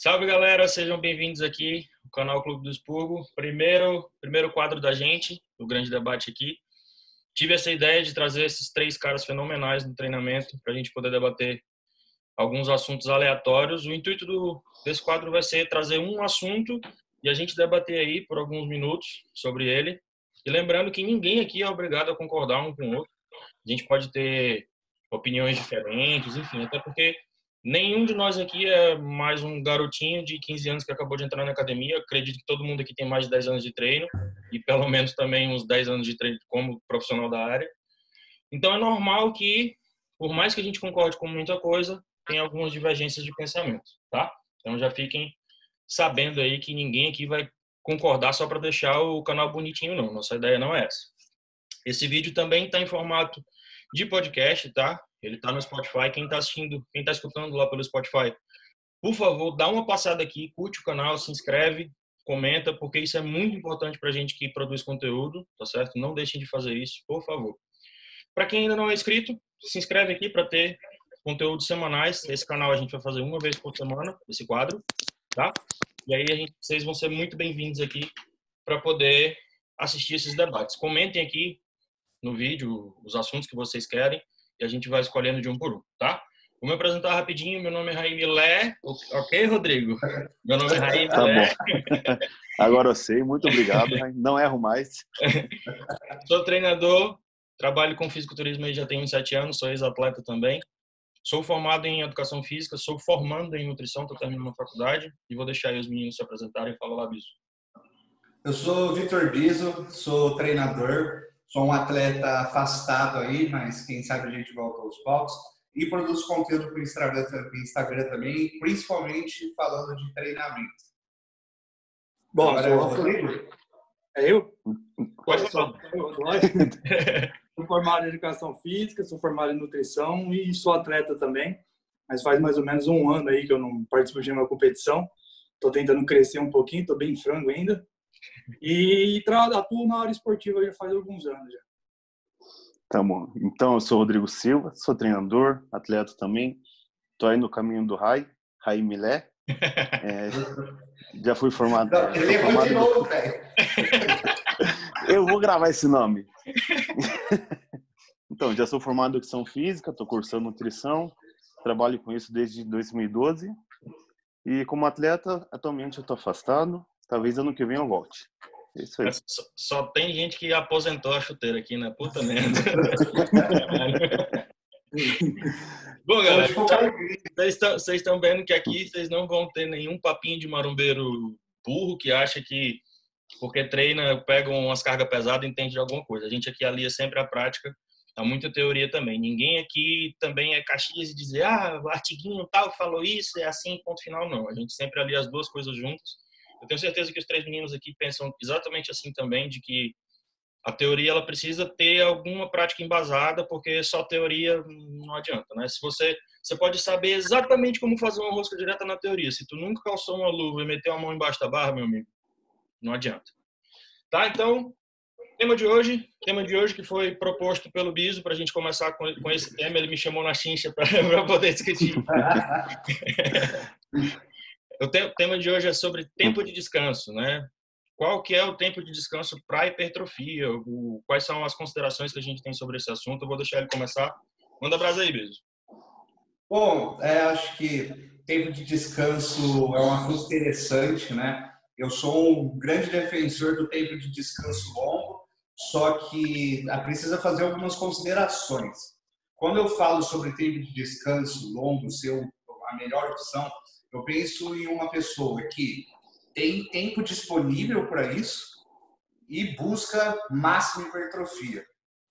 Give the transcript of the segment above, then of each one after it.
Salve, galera, sejam bem-vindos aqui ao canal Clube do Expurgo. Primeiro quadro da gente, o grande debate aqui. Tive essa ideia de trazer esses três caras fenomenais no treinamento para a gente poder debater alguns assuntos aleatórios. O intuito desse quadro vai ser trazer um assunto e a gente debater aí por alguns minutos sobre ele. E lembrando que ninguém aqui é obrigado a concordar um com o outro. A gente pode ter opiniões diferentes, enfim, até porque nenhum de nós aqui é mais um garotinho de 15 anos que acabou de entrar na academia. Acredito que todo mundo aqui tem mais de 10 anos de treino e pelo menos também uns 10 anos de treino como profissional da área. Então é normal que, por mais que a gente concorde com muita coisa, tem algumas divergências de pensamento, tá? Então já fiquem sabendo aí que ninguém aqui vai concordar só para deixar o canal bonitinho, não. Nossa ideia não é essa. Esse vídeo também está em formato de podcast, tá? Ele está no Spotify. Quem está assistindo, quem está escutando lá pelo Spotify, por favor, dá uma passada aqui, curte o canal, se inscreve, comenta, porque isso é muito importante para a gente que produz conteúdo, tá certo? Não deixem de fazer isso, por favor. Para quem ainda não é inscrito, se inscreve aqui para ter conteúdos semanais. Esse canal a gente vai fazer uma vez por semana, esse quadro, tá? E aí vocês vão ser muito bem-vindos aqui para poder assistir esses debates. Comentem aqui no vídeo os assuntos que vocês querem e a gente vai escolhendo de um por um, tá? Vou me apresentar rapidinho. Meu nome é Raí Milé. Ok, Rodrigo? Meu nome é Raí Milé. Tá bom. Agora eu sei. Muito obrigado. Não erro mais. Sou treinador, trabalho com fisiculturismo aí já tenho uns 7 anos, sou ex-atleta também. Sou formado em educação física, sou formando em nutrição, estou terminando a faculdade e vou deixar aí os meninos se apresentarem. Fala lá, Biso. Eu sou Vitor Biso, sou treinador, sou um atleta afastado aí, mas quem sabe a gente volta aos palcos. E produzo conteúdo para o Instagram também, principalmente falando de treinamento. Bom, agora é o Rodrigo? É eu? Pode falar. Sou formado em educação física, sou formado em nutrição e sou atleta também. Mas faz mais ou menos um ano aí que eu não participo de uma competição. Estou tentando crescer um pouquinho, estou bem frango ainda. E atuo na área esportiva já faz alguns anos já. Tá bom. Então, eu sou Rodrigo Silva, sou treinador, atleta também. Estou aí no caminho do Raí Milé. Já fui formado... Ele é muito novo, velho. Eu vou gravar esse nome. Então, já sou formado em educação física, estou cursando nutrição, trabalho com isso desde 2012. E como atleta, atualmente eu estou afastado. Talvez ano que vem eu volte. Isso aí. Só tem gente que aposentou a chuteira aqui, né? Puta merda. Bom, galera, vocês estão vendo que aqui vocês não vão ter nenhum papinho de marombeiro burro que acha que porque treina, pega umas cargas pesadas e entende de alguma coisa. A gente aqui alia sempre a prática, há muita teoria também. Ninguém aqui também é Caxias e dizer, o artiguinho tal falou isso, é assim, ponto final, não. A gente sempre alia as duas coisas juntas. Eu tenho certeza que os três meninos aqui pensam exatamente assim também, de que a teoria ela precisa ter alguma prática embasada, porque só teoria não adianta, né? Se você pode saber exatamente como fazer uma rosca direta na teoria, se tu nunca calçou uma luva e meteu a mão embaixo da barra, meu amigo, não adianta. Tá? Então, tema de hoje que foi proposto pelo Biso para a gente começar com esse tema, ele me chamou na chincha para poder discutir. O tema de hoje é sobre tempo de descanso, né? Qual que é o tempo de descanso para hipertrofia? Quais são as considerações que a gente tem sobre esse assunto? Eu vou deixar ele começar. Manda brasa aí, Biso. Bom, acho que tempo de descanso é uma coisa interessante, né? Eu sou um grande defensor do tempo de descanso longo, só que precisa fazer algumas considerações. Quando eu falo sobre tempo de descanso longo ser a melhor opção, eu penso em uma pessoa que tem tempo disponível para isso e busca máxima hipertrofia.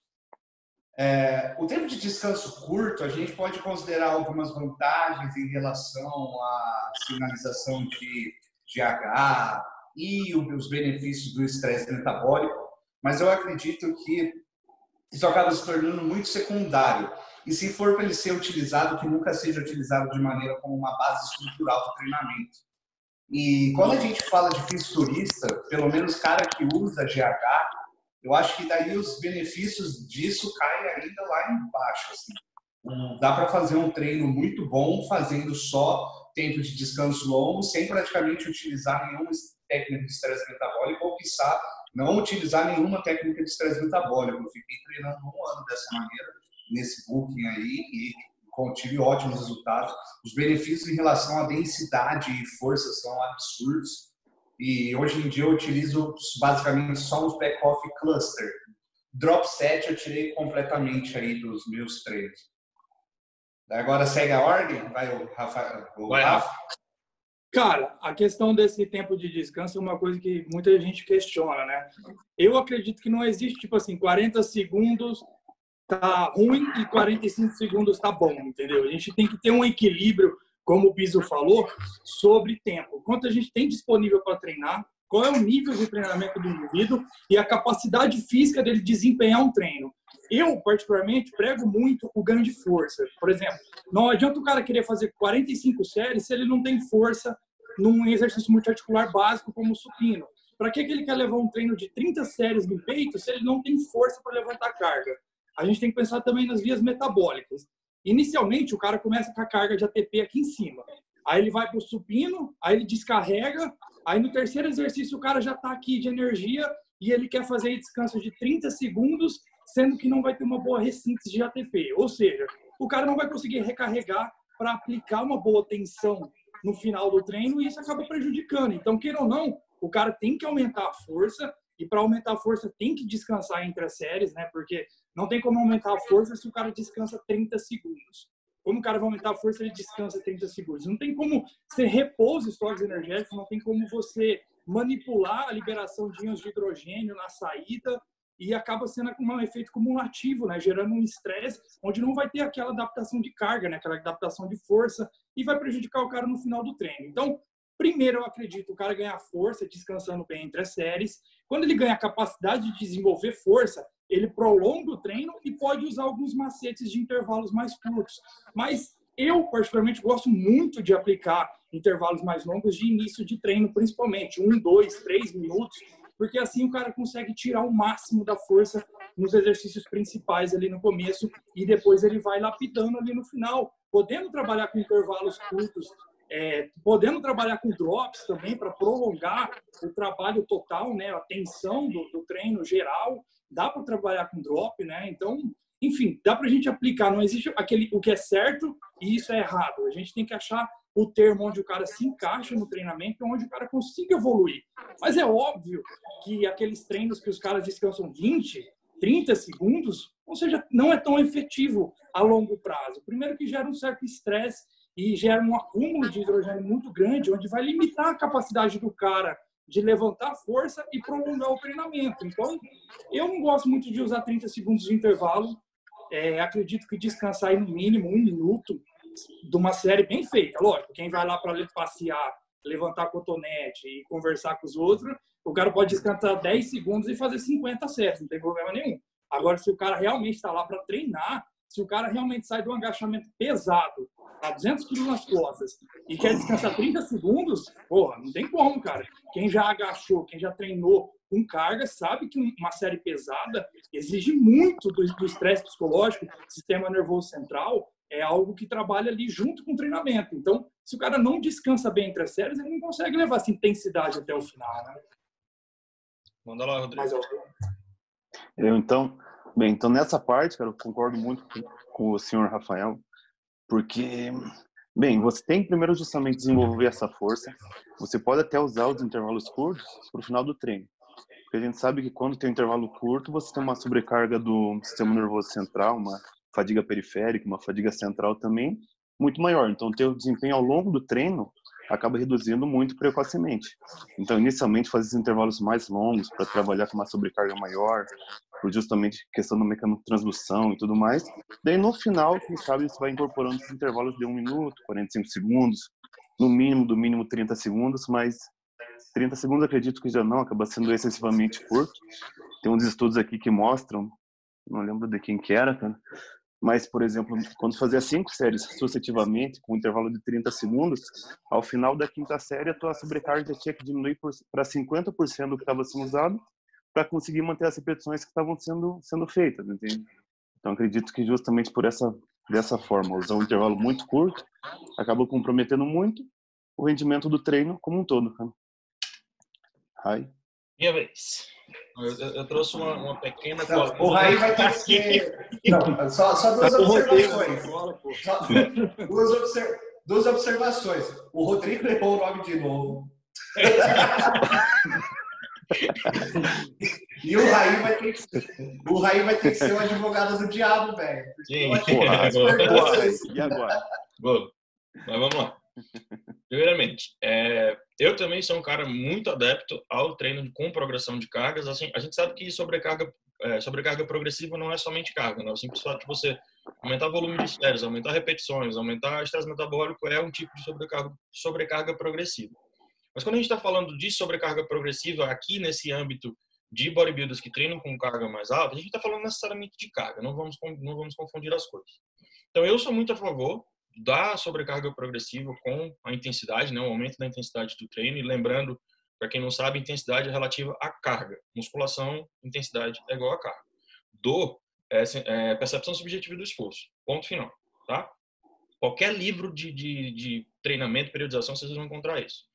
O tempo de descanso curto, a gente pode considerar algumas vantagens em relação à sinalização de GH e os benefícios do estresse metabólico, mas eu acredito que isso acaba se tornando muito secundário. E se for para ele ser utilizado, que nunca seja utilizado de maneira como uma base estrutural do treinamento. E quando a gente fala de fisiculturista, pelo menos cara que usa GH, eu acho que daí os benefícios disso caem ainda lá embaixo. Assim. Dá para fazer um treino muito bom fazendo só tempo de descanso longo, sem praticamente utilizar nenhuma técnica de estresse metabólico, ou, quiçá, não utilizar nenhuma técnica de estresse metabólico. Eu fiquei treinando 1 ano dessa maneira, nesse booking aí, e tive ótimos resultados. Os benefícios em relação à densidade e força são absurdos. E hoje em dia eu utilizo basicamente só os back-off cluster. Drop set eu tirei completamente aí dos meus treinos. Agora segue a ordem? Vai o Rafa. Cara, a questão desse tempo de descanso é uma coisa que muita gente questiona, né? Eu acredito que não existe, tipo assim, 40 segundos tá ruim e 45 segundos tá bom, entendeu? A gente tem que ter um equilíbrio, como o Biso falou, sobre tempo. Quanto a gente tem disponível para treinar, qual é o nível de treinamento do indivíduo e a capacidade física dele desempenhar um treino. Eu, particularmente, prego muito o ganho de força. Por exemplo, não adianta o cara querer fazer 45 séries se ele não tem força num exercício multiarticular básico como o supino. Para que ele quer levar um treino de 30 séries no peito se ele não tem força para levantar carga? A gente tem que pensar também nas vias metabólicas. Inicialmente, o cara começa com a carga de ATP aqui em cima. Aí ele vai para o supino, aí ele descarrega, aí no terceiro exercício o cara já está aqui de energia e ele quer fazer descanso de 30 segundos, sendo que não vai ter uma boa ressíntese de ATP. Ou seja, o cara não vai conseguir recarregar para aplicar uma boa tensão no final do treino e isso acaba prejudicando. Então, queira ou não, o cara tem que aumentar a força e para aumentar a força tem que descansar entre as séries, né? Porque não tem como aumentar a força se o cara descansa 30 segundos. Como o cara vai aumentar a força, ele descansa 30 segundos. Não tem como você repor os estoques energéticos, não tem como você manipular a liberação de íons de hidrogênio na saída e acaba sendo um efeito cumulativo, né? Gerando um estresse onde não vai ter aquela adaptação de carga, né? Aquela adaptação de força e vai prejudicar o cara no final do treino. Então, primeiro, eu acredito o cara ganhar força descansando bem entre as séries. Quando ele ganha a capacidade de desenvolver força, ele prolonga o treino e pode usar alguns macetes de intervalos mais curtos. Mas eu, particularmente, gosto muito de aplicar intervalos mais longos de início de treino, principalmente 1, 2, 3 minutos, porque assim o cara consegue tirar o máximo da força nos exercícios principais ali no começo e depois ele vai lapidando ali no final, podendo trabalhar com intervalos curtos, podendo trabalhar com drops também para prolongar o trabalho total, né, a tensão do treino geral. Dá para trabalhar com drop, né? Então, enfim, dá para a gente aplicar. Não existe o que é certo e isso é errado. A gente tem que achar o termo onde o cara se encaixa no treinamento, onde o cara consiga evoluir. Mas é óbvio que aqueles treinos que os caras descansam 20, 30 segundos, ou seja, não é tão efetivo a longo prazo. Primeiro que gera um certo estresse e gera um acúmulo de hidrogênio muito grande, onde vai limitar a capacidade do cara de levantar força e prolongar o treinamento. Então, eu não gosto muito de usar 30 segundos de intervalo. Acredito que descansar aí no mínimo 1 minuto de uma série bem feita. Lógico, quem vai lá para passear, levantar cotonete e conversar com os outros, o cara pode descansar 10 segundos e fazer 50 séries, não tem problema nenhum. Agora, se o cara realmente está lá para treinar, se o cara realmente sai de um agachamento pesado, tá 200 quilos nas costas, e quer descansar 30 segundos, porra, não tem como, cara. Quem já agachou, quem já treinou com carga, sabe que uma série pesada exige muito do estresse psicológico, sistema nervoso central, é algo que trabalha ali junto com o treinamento. Então, se o cara não descansa bem entre as séries, ele não consegue levar essa intensidade até o final, né? Manda lá, Rodrigo. Então, nessa parte, cara, eu concordo muito com o senhor Rafael, porque, bem, você tem que primeiro justamente desenvolver essa força. Você pode até usar os intervalos curtos para o final do treino. Porque a gente sabe que quando tem um intervalo curto, você tem uma sobrecarga do sistema nervoso central, uma fadiga periférica, uma fadiga central também muito maior. Então, o teu desempenho ao longo do treino acaba reduzindo muito precocemente. Então, inicialmente, fazer esses intervalos mais longos para trabalhar com uma sobrecarga maior, por justamente questão do mecanismo de transdução e tudo mais. Daí, no final, quem sabe, você vai incorporando esses intervalos de 1 minuto, 45 segundos, no mínimo, do mínimo 30 segundos, mas 30 segundos acredito que já não, acaba sendo excessivamente curto. Tem uns estudos aqui que mostram, não lembro de quem que era, cara, mas, por exemplo, quando fazia 5 séries sucessivamente, com um intervalo de 30 segundos, ao final da 5ª série, a tua sobrecarga tinha que diminuir para 50% do que estava sendo usado, para conseguir manter as repetições que estavam sendo feitas, entende? Então, acredito que justamente por essa dessa forma, usar um intervalo muito curto, acaba comprometendo muito o rendimento do treino como um todo, cara. Rai. Minha vez. Eu trouxe uma pequena... Não, o Raí vai ter que ser... Não, só duas observações. Duas observações. O Rodrigo errou o nome de novo. E o Raí vai ter que ser o advogado do diabo, velho. E agora? Boa. Mas vamos lá. Primeiramente, eu também sou um cara muito adepto ao treino com progressão de cargas. Assim, a gente sabe que sobrecarga progressiva não é somente carga, né? O simples fato de você aumentar o volume de séries, aumentar repetições, aumentar estresse metabólico é um tipo de sobrecarga progressiva. Mas quando a gente está falando de sobrecarga progressiva aqui nesse âmbito de bodybuilders que treinam com carga mais alta, a gente está falando necessariamente de carga, não vamos confundir as coisas. Então, eu sou muito a favor da sobrecarga progressiva com a intensidade, né, o aumento da intensidade do treino. E lembrando, para quem não sabe, intensidade é relativa à carga. Musculação, intensidade é igual a carga. Dor é percepção subjetiva do esforço. Ponto final. Tá? Qualquer livro de treinamento, periodização, vocês vão encontrar isso.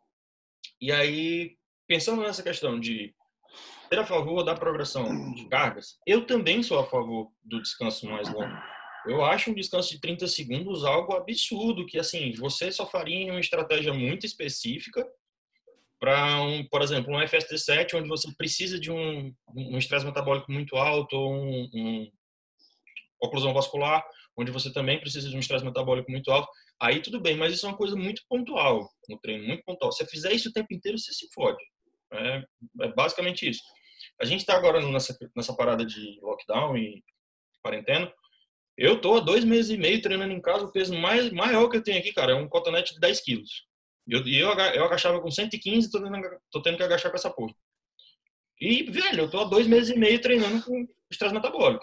E aí, pensando nessa questão de ser a favor da progressão de cargas, eu também sou a favor do descanso mais longo. Eu acho um descanso de 30 segundos algo absurdo, que assim, você só faria em uma estratégia muito específica para, por exemplo, um FST7, onde você precisa de um estresse metabólico muito alto, ou uma oclusão vascular, onde você também precisa de um estresse metabólico muito alto. Aí tudo bem, mas isso é uma coisa muito pontual no treino, muito pontual. Se você fizer isso o tempo inteiro, você se fode. É basicamente isso. A gente está agora nessa parada de lockdown e quarentena. Eu tô há 2 meses e meio treinando em casa. O peso maior que eu tenho aqui, cara, é um cotonete de 10 quilos. Eu agachava com 115, tô tendo que agachar com essa porra. E, velho, eu tô há 2 meses e meio treinando com estresse metabólico.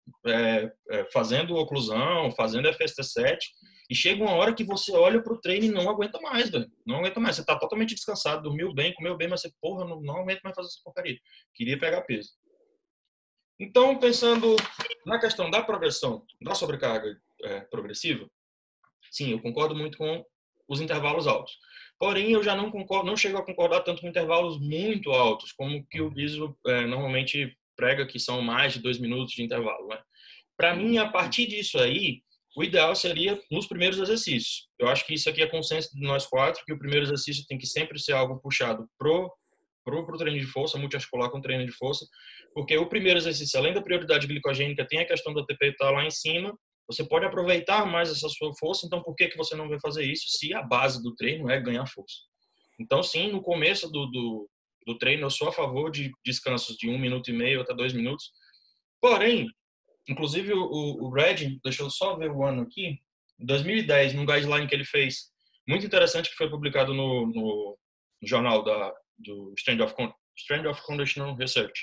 Fazendo oclusão, fazendo FST7. E chega uma hora que você olha pro treino e não aguenta mais, velho. Não aguenta mais. Você tá totalmente descansado, dormiu bem, comeu bem, mas você, porra, não aguento mais fazer essa porcaria. Queria pegar peso. Então, pensando na questão da progressão, da sobrecarga progressiva, sim, eu concordo muito com os intervalos altos. Porém, eu já não chego a concordar tanto com intervalos muito altos, como que o Biso normalmente prega, que são mais de 2 minutos de intervalo, né? Para mim, a partir disso aí, o ideal seria nos primeiros exercícios. Eu acho que isso aqui é consenso de nós 4, que o primeiro exercício tem que sempre ser algo puxado pro treino de força, multiarticular com treino de força, porque o primeiro exercício, além da prioridade glicogênica, tem a questão do ATP estar lá em cima, você pode aproveitar mais essa sua força, então por que você não vai fazer isso se a base do treino é ganhar força? Então, sim, no começo do treino, eu sou a favor de descansos de 1 minuto e meio até 2 minutos, porém, inclusive o Red, deixa eu só ver o ano aqui, em 2010, num guideline que ele fez, muito interessante, que foi publicado no jornal do Strength of Conditional Research.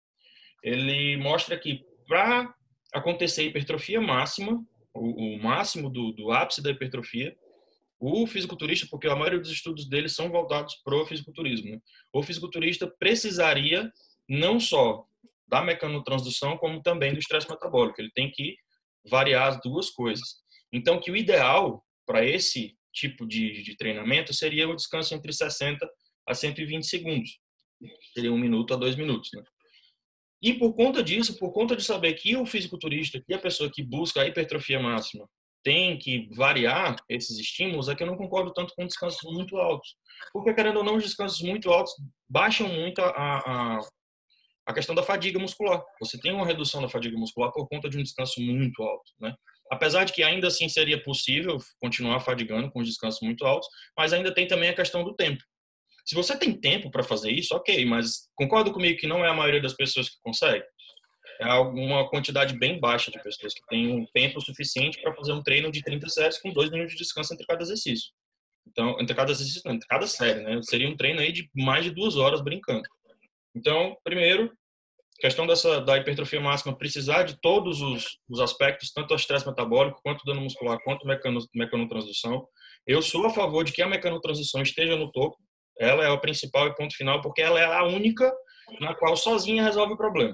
Ele mostra que para acontecer hipertrofia máxima, o máximo do ápice da hipertrofia, o fisiculturista, porque a maioria dos estudos dele são voltados para o fisiculturismo, né? O fisiculturista precisaria não só da mecanotransdução, como também do estresse metabólico. Ele tem que variar as duas coisas. Então, que o ideal para esse tipo de treinamento seria o descanso entre 60 a 120 segundos. Seria 1 minuto a 2 minutos, né? E por conta disso, por conta de saber que o fisiculturista, que a pessoa que busca a hipertrofia máxima, tem que variar esses estímulos, é que eu não concordo tanto com descansos muito altos. Porque, querendo ou não, os descansos muito altos baixam muito a questão da fadiga muscular. Você tem uma redução da fadiga muscular por conta de um descanso muito alto, né? Apesar de que ainda assim seria possível continuar fadigando com os descansos muito altos, mas ainda tem também a questão do tempo. Se você tem tempo para fazer isso, ok, mas concorda comigo que não é a maioria das pessoas que consegue? É uma quantidade bem baixa de pessoas que têm um tempo suficiente para fazer um treino de 30 séries com 2 minutos de descanso entre cada exercício. Então, entre cada série, né? Seria um treino aí de mais de 2 horas brincando. Então, primeiro, questão da hipertrofia máxima, precisar de todos os aspectos, tanto o estresse metabólico, quanto o dano muscular, quanto mecanotransdução. Eu sou a favor de que a mecanotransdução esteja no topo. Ela é o principal e ponto final, porque ela é a única na qual sozinha resolve o problema.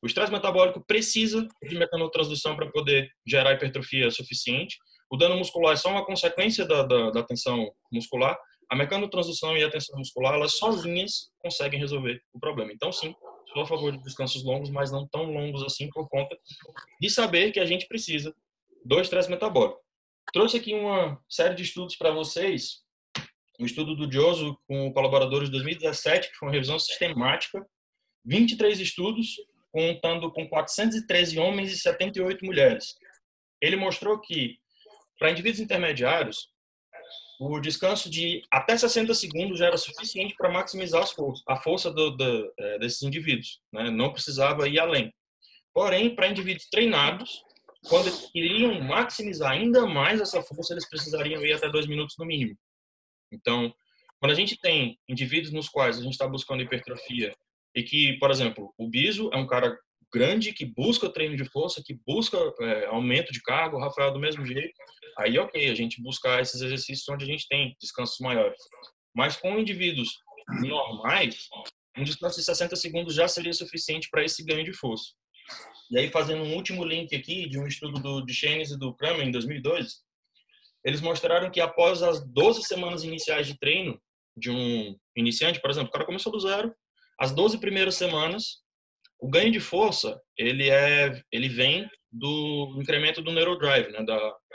O estresse metabólico precisa de mecanotransdução para poder gerar hipertrofia suficiente. O dano muscular é só uma consequência da tensão muscular. A mecanotransdução e a tensão muscular, elas sozinhas conseguem resolver o problema. Então, sim, sou a favor de descansos longos, mas não tão longos assim, por conta de saber que a gente precisa do estresse metabólico. Trouxe aqui uma série de estudos para vocês. Um estudo do Joso com colaboradores de 2017, que foi uma revisão sistemática. 23 estudos, contando com 413 homens e 78 mulheres. Ele mostrou que, para indivíduos intermediários, o descanso de até 60 segundos já era suficiente para maximizar a força desses indivíduos, né? Não precisava ir além. Porém, para indivíduos treinados, quando eles queriam maximizar ainda mais essa força, eles precisariam ir até 2 minutos no mínimo. Então, quando a gente tem indivíduos nos quais a gente está buscando hipertrofia e que, por exemplo, o Biso é um cara grande que busca treino de força, que busca aumento de carga, o Rafael do mesmo jeito, aí ok, a gente buscar esses exercícios onde a gente tem descansos maiores. Mas com indivíduos normais, um descanso de 60 segundos já seria suficiente para esse ganho de força. E aí, fazendo um último link aqui de um estudo de Chenes e do Kramer, em 2002, eles mostraram que após as 12 semanas iniciais de treino de um iniciante, por exemplo, o cara começou do zero, as 12 primeiras semanas, o ganho de força, ele vem do incremento do neurodrive, né,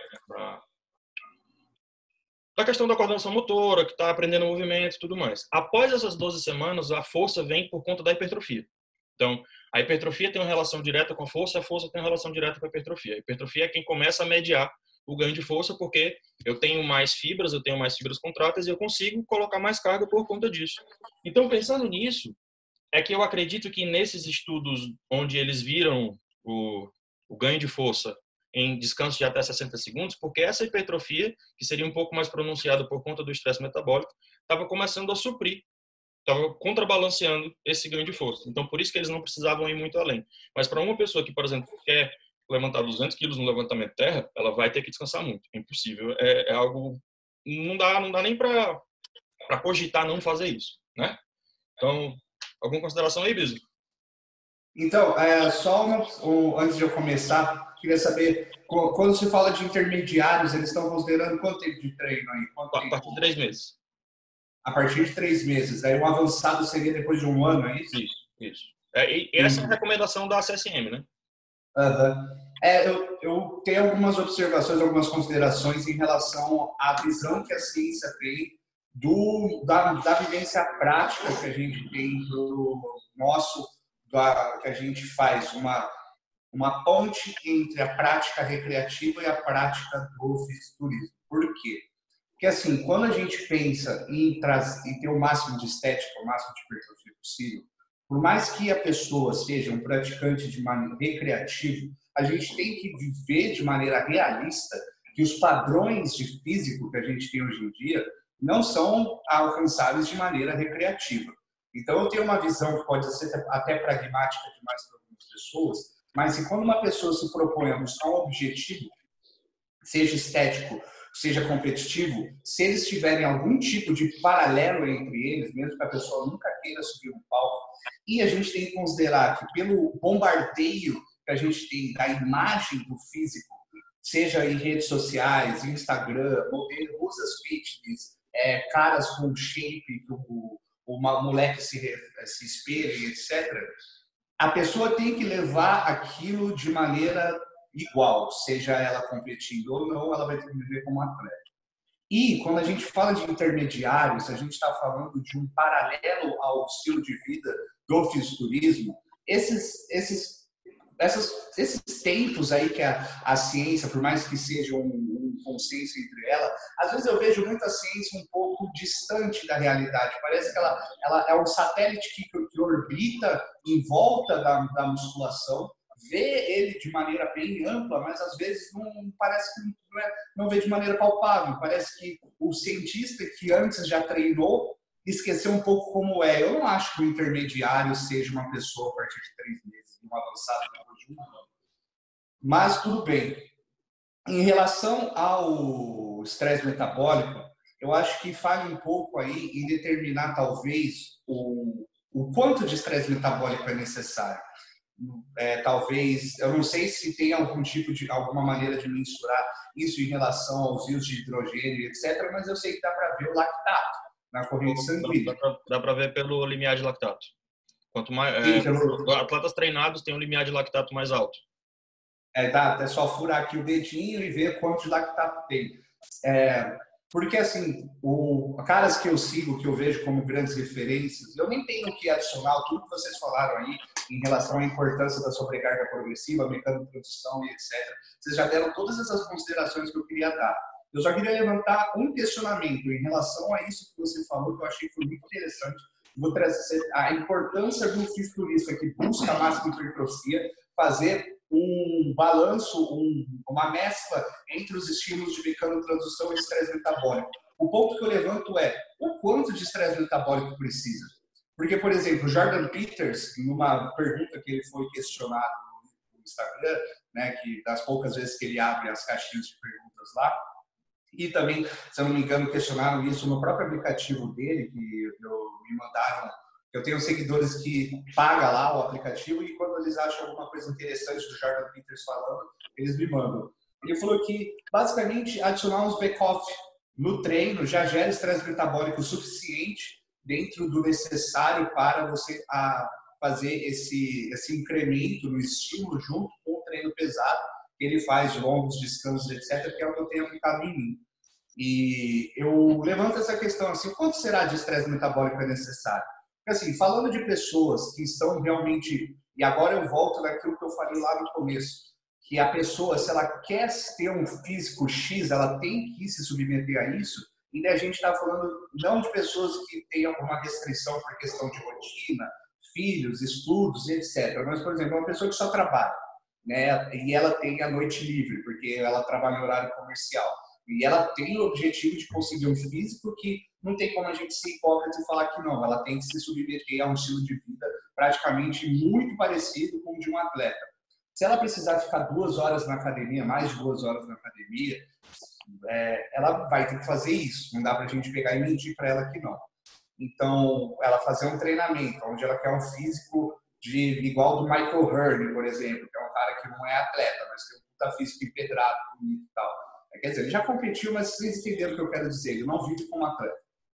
da questão da coordenação motora, que está aprendendo movimento e tudo mais. Após essas 12 semanas, a força vem por conta da hipertrofia. Então, a hipertrofia tem uma relação direta com a força tem uma relação direta com a hipertrofia. A hipertrofia é quem começa a mediar o ganho de força, porque eu tenho mais fibras contráteis e eu consigo colocar mais carga por conta disso. Então, pensando nisso, é que eu acredito que nesses estudos onde eles viram o ganho de força em descanso de até 60 segundos, porque essa hipertrofia, que seria um pouco mais pronunciada por conta do estresse metabólico, estava começando a suprir, estava contrabalanceando esse ganho de força. Então, por isso que eles não precisavam ir muito além. Mas para uma pessoa que, por exemplo, quer levantar 200 quilos no levantamento de terra, ela vai ter que descansar muito. É impossível. É algo... Não dá nem para cogitar não fazer isso, né? Então, alguma consideração aí, Biso? Então, antes de eu começar, queria saber, quando se fala de intermediários, eles estão considerando quanto tempo de treino aí? A partir de 3 meses. A partir de 3 meses. Aí o avançado seria depois de 1 ano, é isso? Isso. E essa é a recomendação da CSM, né? Uhum. Eu tenho algumas observações, algumas considerações em relação à visão que a ciência tem da vivência prática que a gente tem que a gente faz uma ponte entre a prática recreativa e a prática do fisiculturismo. Por quê? Porque, assim, quando a gente pensa em ter o máximo de estética, o máximo de hipertrofia possível, por mais que a pessoa seja um praticante de maneira recreativa, a gente tem que viver de maneira realista que os padrões de físico que a gente tem hoje em dia não são alcançáveis de maneira recreativa. Então, eu tenho uma visão que pode ser até pragmática demais para algumas pessoas, mas quando uma pessoa se propõe a buscar um objetivo, seja estético, seja competitivo, se eles tiverem algum tipo de paralelo entre eles, mesmo que a pessoa nunca queira subir um palco, e a gente tem que considerar que pelo bombardeio que a gente tem da imagem do físico, seja em redes sociais, Instagram, modelos fitness, caras com shape, que o moleque se espelha, etc., a pessoa tem que levar aquilo de maneira igual, seja ela competindo ou não, ela vai ter que viver como atleta. E quando a gente fala de intermediários, a gente está falando de um paralelo ao estilo de vida do fisiculturismo. Esses tempos aí que a ciência, por mais que seja um consenso entre ela, às vezes eu vejo muita ciência um pouco distante da realidade. Parece que ela é um satélite que orbita em volta da musculação, vê ele de maneira bem ampla, mas às vezes parece que não vê de maneira palpável. Parece que o cientista que antes já treinou esqueceu um pouco como é. Eu não acho que o intermediário seja uma pessoa a partir de 3 meses, um avançado depois de 1 ano. Mas tudo bem. Em relação ao estresse metabólico, eu acho que falha um pouco aí em determinar talvez o quanto de estresse metabólico é necessário. talvez, eu não sei se tem alguma maneira de mensurar isso em relação aos rios de hidrogênio, etc., mas eu sei que dá para ver o lactato na corrente sanguínea. Dá para ver pelo limiar de lactato. Quanto mais Sim, atletas treinados têm um limiar de lactato mais alto. Dá, é só furar aqui o dedinho e ver quanto de lactato tem. Porque, assim, caras que eu sigo, que eu vejo como grandes referências, eu nem tenho o que adicionar tudo que vocês falaram aí em relação à importância da sobrecarga progressiva, mecanotransdução e etc. Vocês já deram todas essas considerações que eu queria dar. Eu só queria levantar um questionamento em relação a isso que você falou, que eu achei que foi muito interessante. Vou trazer a importância do fisiculturista que busca a máxima hipertrofia, fazer um balanço, uma mescla entre os estímulos de mecanotransdução e estresse metabólico. O ponto que eu levanto é o quanto de estresse metabólico precisa. Porque, por exemplo, Jordan Peters, numa pergunta que ele foi questionado no Instagram, né, que das poucas vezes que ele abre as caixinhas de perguntas lá, e também, se eu não me engano, questionaram isso no próprio aplicativo dele, que me mandaram. Eu tenho seguidores que pagam lá o aplicativo e quando eles acham alguma coisa interessante do Jordan Peters falando, eles me mandam. Ele falou que, basicamente, adicionar uns back-off no treino já gera estresse metabólico suficiente dentro do necessário para você fazer esse incremento no estímulo junto com o treino pesado que ele faz de longos descansos, etc., que é o que eu tenho aplicado em mim. E eu levanto essa questão assim, quanto será de estresse metabólico é necessário? Porque, assim, falando de pessoas que estão realmente... E agora eu volto naquilo que eu falei lá no começo, que a pessoa, se ela quer ter um físico X, ela tem que se submeter a isso, e a gente está falando não de pessoas que tenham alguma restrição por questão de rotina, filhos, estudos, etc. Mas, por exemplo, uma pessoa que só trabalha, né? E ela tem a noite livre, porque ela trabalha em horário comercial. E ela tem o objetivo de conseguir um físico que não tem como a gente ser hipócrita e falar que não. Ela tem que se submeter a um estilo de vida praticamente muito parecido com o de um atleta. Se ela precisar ficar 2 horas na academia, mais de 2 horas na academia, ela vai ter que fazer isso. Não dá para a gente pegar e mentir para ela que não. Então, ela fazer um treinamento onde ela quer um físico igual do Michael Hearn, por exemplo, que é um cara que não é atleta, mas tem um puta físico empedrado, bonito e tal. Quer dizer, ele já competiu, mas vocês entenderam o que eu quero dizer. Ele não vive como atleta.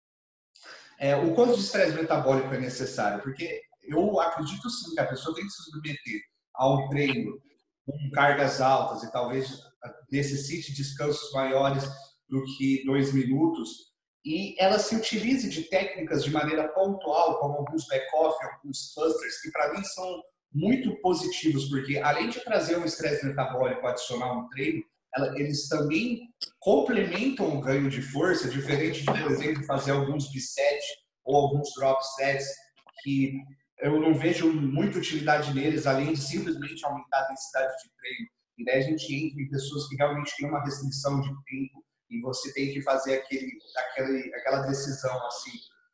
O quanto de estresse metabólico é necessário? Porque eu acredito sim que a pessoa tem que se submeter a um treino com cargas altas e talvez necessite descansos maiores do que 2 minutos e ela se utilize de técnicas de maneira pontual, como alguns back-off, alguns clusters, que para mim são muito positivos, porque além de trazer um estresse metabólico adicional no treino, eles também complementam o ganho de força, diferente de, por exemplo, fazer alguns bisets ou alguns drop sets, que eu não vejo muita utilidade neles, além de simplesmente aumentar a densidade de treino. E daí a gente entra em pessoas que realmente têm uma restrição de tempo e você tem que fazer aquela decisão, assim,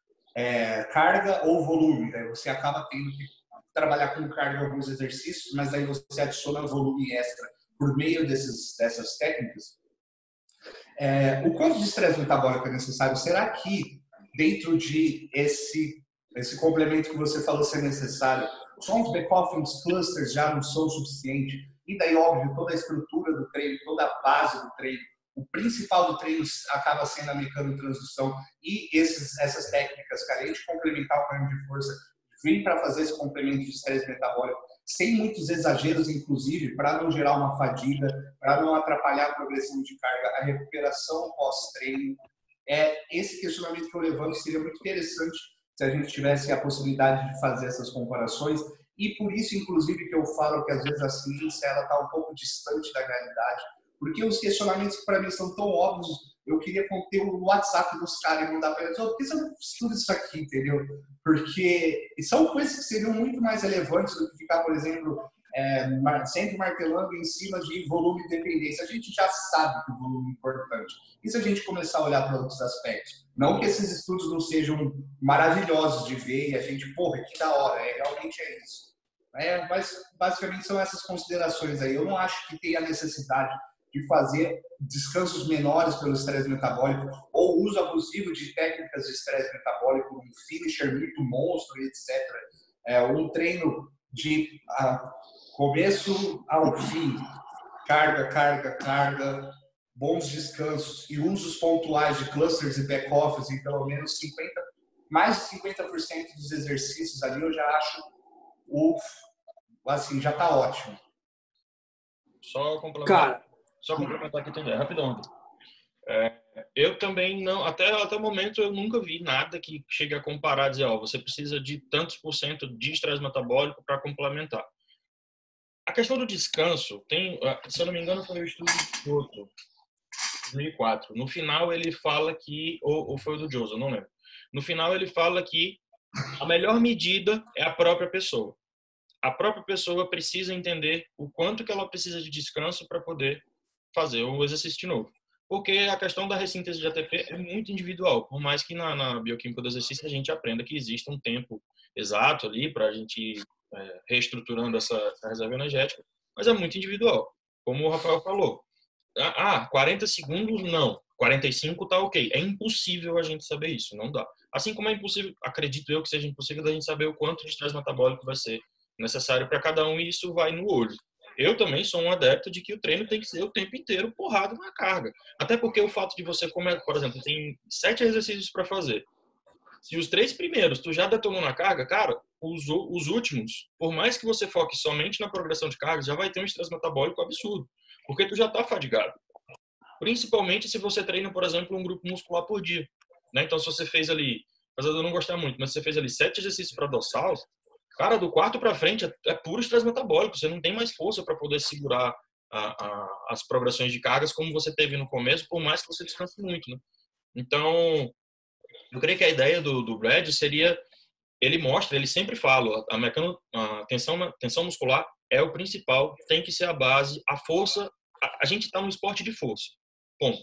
carga ou volume. Daí você acaba tendo que trabalhar com carga em alguns exercícios, mas aí você adiciona volume extra por meio dessas técnicas. O quanto de estresse metabólico é necessário? Será que dentro de esse complemento que você falou ser necessário, só uns back-off, uns clusters já não são o suficiente? E daí, óbvio, toda a estrutura do treino, toda a base do treino, o principal do treino acaba sendo a mecanotransdução e essas técnicas, que além de complementar o ganho de força, vem para fazer esse complemento de estresse metabólico, sem muitos exageros, inclusive, para não gerar uma fadiga, para não atrapalhar a progressão de carga, a recuperação pós-treino. Esse questionamento que eu levanto seria muito interessante se a gente tivesse a possibilidade de fazer essas comparações. E por isso, inclusive, que eu falo que às vezes a ciência está um pouco distante da realidade, porque os questionamentos que para mim são tão óbvios, eu queria conter o WhatsApp dos caras e mandar para eles, por que você não estuda isso aqui, entendeu? Porque são coisas que seriam muito mais relevantes do que ficar, por exemplo, sempre martelando em cima de volume e dependência. A gente já sabe que o volume é importante. E se a gente começar a olhar para outros aspectos? Não que esses estudos não sejam maravilhosos de ver e a gente, porra, que da hora, realmente é isso. Mas basicamente são essas considerações aí. Eu não acho que tenha necessidade de fazer descansos menores pelo estresse metabólico ou uso abusivo de técnicas de estresse metabólico, um finisher muito monstro, etc. Um treino de começo ao fim, carga, carga, carga, bons descansos e usos pontuais de clusters e back-office em pelo menos mais de 50% dos exercícios ali, eu já acho assim, já tá ótimo. Só complementar, Cara, só complementar aqui também, rapidão. Eu também não, até o momento eu nunca vi nada que chegue a comparar, dizer, ó, você precisa de tantos por cento de estresse metabólico para complementar. A questão do descanso, se eu não me engano, foi o estudo de Kyoto, 2004. No final ele fala que, ou foi o do Joseph, não lembro. No final ele fala que a melhor medida é a própria pessoa. A própria pessoa precisa entender o quanto que ela precisa de descanso para poder fazer o exercício de novo. Porque a questão da ressíntese de ATP é muito individual. Por mais que na bioquímica do exercício a gente aprenda que existe um tempo exato ali para a gente ir reestruturando essa reserva energética, mas é muito individual. Como o Rafael falou. 40 segundos, não. 45 tá ok. É impossível a gente saber isso, não dá. Assim como é impossível, acredito eu que seja impossível da gente saber o quanto de estresse metabólico vai ser necessário para cada um, e isso vai no olho. Eu também sou um adepto de que o treino tem que ser o tempo inteiro porrada na carga. Até porque o fato de você comer, por exemplo, tem 7 exercícios para fazer. Se os 3 primeiros tu já detonou na carga, cara, os últimos, por mais que você foque somente na progressão de carga, já vai ter um estresse metabólico absurdo. Porque tu já tá fadigado. Principalmente se você treina, por exemplo, um grupo muscular por dia. Né? Então, se você fez ali, apesar de eu não gostar muito, mas se você fez ali 7 exercícios para dorsal, cara, do quarto para frente é puro estresse metabólico. Você não tem mais força para poder segurar as progressões de cargas como você teve no começo, por mais que você descanse muito. Né? Então, eu creio que a ideia do Brad seria, ele sempre fala, a tensão muscular é o principal, tem que ser a base, a força, a gente está no esporte de força, ponto.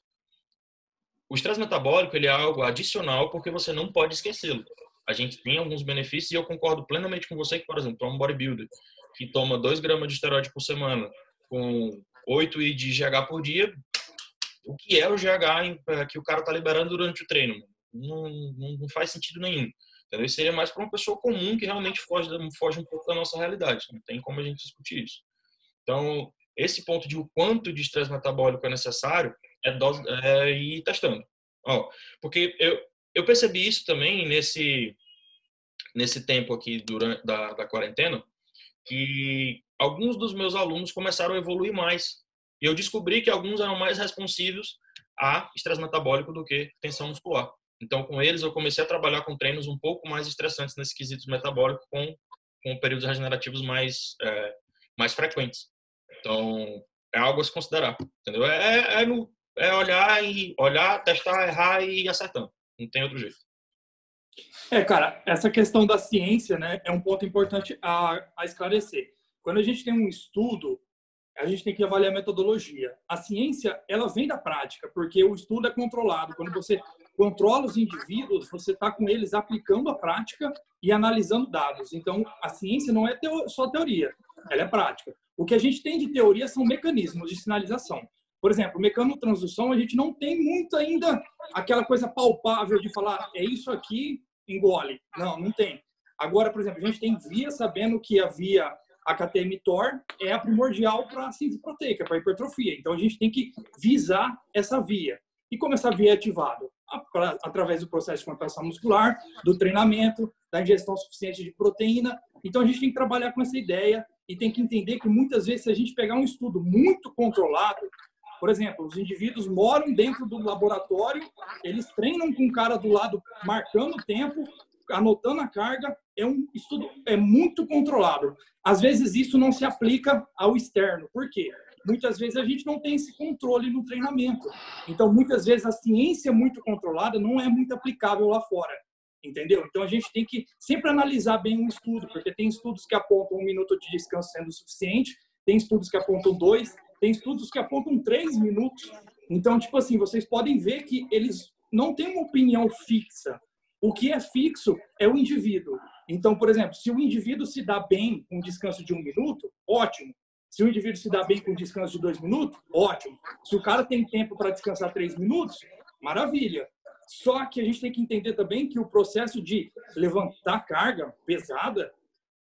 O estresse metabólico, ele é algo adicional porque você não pode esquecê-lo. A gente tem alguns benefícios e eu concordo plenamente com você que, por exemplo, um bodybuilder que toma 2 gramas de esteroide por semana com 8 I de GH por dia, o que é o GH que o cara está liberando durante o treino? Não faz sentido nenhum. Entendeu? Isso seria mais para uma pessoa comum que realmente foge um pouco da nossa realidade. Não tem como a gente discutir isso. Então, esse ponto de o quanto de estresse metabólico é necessário é ir testando. Porque eu percebi isso também nesse tempo aqui da quarentena, que alguns dos meus alunos começaram a evoluir mais. E eu descobri que alguns eram mais responsivos a estresse metabólico do que tensão muscular. Então, com eles, eu comecei a trabalhar com treinos um pouco mais estressantes nesse quesito metabólico, com períodos regenerativos mais frequentes. Então, é algo a se considerar, entendeu? É olhar, testar, errar e ir acertando. Não tem outro jeito. Cara, essa questão da ciência, né, é um ponto importante a esclarecer. Quando a gente tem um estudo, a gente tem que avaliar a metodologia. A ciência, ela vem da prática, porque o estudo é controlado. Quando você controla os indivíduos, você está com eles aplicando a prática e analisando dados. Então, a ciência não é só teoria, ela é prática. O que a gente tem de teoria são mecanismos de sinalização. Por exemplo, mecanotransdução, a gente não tem muito ainda aquela coisa palpável de falar, é isso aqui, engole. Não tem. Agora, por exemplo, a gente tem via sabendo que a via AKT-mTOR é a primordial para a síntese proteica, para a hipertrofia. Então, a gente tem que visar essa via. E como essa via é ativada? Através do processo de contração muscular, do treinamento, da ingestão suficiente de proteína. Então, a gente tem que trabalhar com essa ideia e tem que entender que, muitas vezes, se a gente pegar um estudo muito controlado, por exemplo, os indivíduos moram dentro do laboratório, eles treinam com o cara do lado marcando o tempo, anotando a carga, é um estudo muito controlado. Às vezes isso não se aplica ao externo. Por quê? Muitas vezes a gente não tem esse controle no treinamento. Então, muitas vezes a ciência muito controlada não é muito aplicável lá fora. Entendeu? Então, a gente tem que sempre analisar bem um estudo, porque tem estudos que apontam 1 minuto de descanso sendo suficiente, tem estudos que apontam 2, tem estudos que apontam 3 minutos. Então, tipo assim, vocês podem ver que eles não têm uma opinião fixa. O que é fixo é o indivíduo. Então, por exemplo, se o indivíduo se dá bem com um descanso de 1 minuto, ótimo. Se o indivíduo se dá bem com um descanso de 2 minutos, ótimo. Se o cara tem tempo para descansar 3 minutos, maravilha. Só que a gente tem que entender também que o processo de levantar carga pesada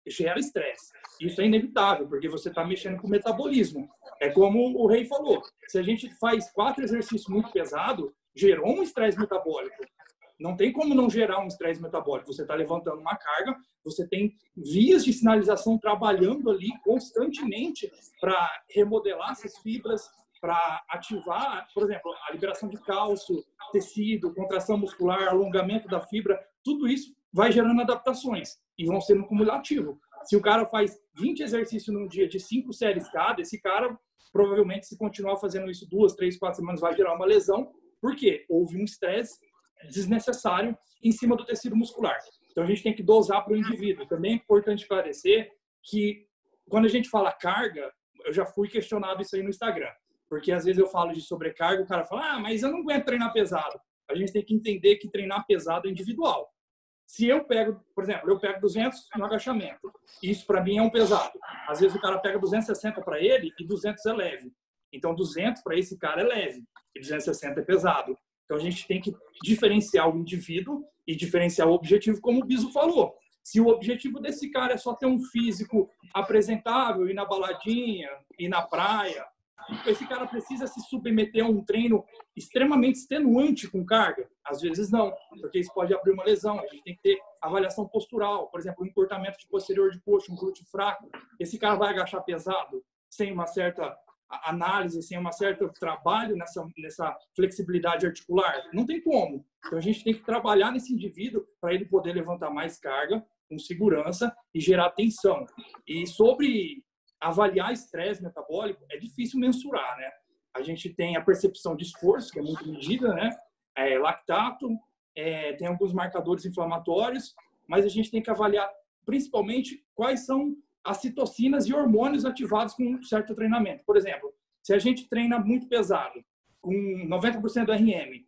gera estresse. Isso é inevitável, porque você está mexendo com o metabolismo. É como o Rei falou, se a gente faz 4 exercícios muito pesados, gerou um estresse metabólico. Não tem como não gerar um estresse metabólico. Você está levantando uma carga, você tem vias de sinalização trabalhando ali constantemente para remodelar essas fibras, para ativar, por exemplo, a liberação de cálcio, tecido, contração muscular, alongamento da fibra, tudo isso vai gerando adaptações e vão sendo cumulativo. Se o cara faz 20 exercícios num dia de 5 séries cada, esse cara provavelmente, se continuar fazendo isso 2, 3, 4 semanas, vai gerar uma lesão, porque houve um estresse desnecessário em cima do tecido muscular. Então a gente tem que dosar para o indivíduo. Também é importante esclarecer que quando a gente fala carga, eu já fui questionado isso aí no Instagram, porque às vezes eu falo de sobrecarga, o cara fala, mas eu não aguento treinar pesado. A gente tem que entender que treinar pesado é individual. Se eu pego, por exemplo, eu pego 200 no agachamento, isso para mim é um pesado. Às vezes o cara pega 260 para ele e 200 é leve. Então 200 para esse cara é leve e 260 é pesado. Então a gente tem que diferenciar o indivíduo e diferenciar o objetivo, como o Biso falou. Se o objetivo desse cara é só ter um físico apresentável, ir na baladinha, ir na praia, esse cara precisa se submeter a um treino extremamente extenuante com carga? Às vezes não, porque isso pode abrir uma lesão. A gente tem que ter avaliação postural, por exemplo, um encurtamento de posterior de coxa, um glúteo fraco. Esse cara vai agachar pesado sem uma certa análise, sem um certo trabalho nessa flexibilidade articular? Não tem como. Então a gente tem que trabalhar nesse indivíduo para ele poder levantar mais carga com segurança e gerar tensão. E sobre avaliar estresse metabólico, é difícil mensurar, né? A gente tem a percepção de esforço, que é muito medida, né? Lactato, tem alguns marcadores inflamatórios, mas a gente tem que avaliar principalmente quais são as citocinas e hormônios ativados com um certo treinamento. Por exemplo, se a gente treina muito pesado, com 90% do RM,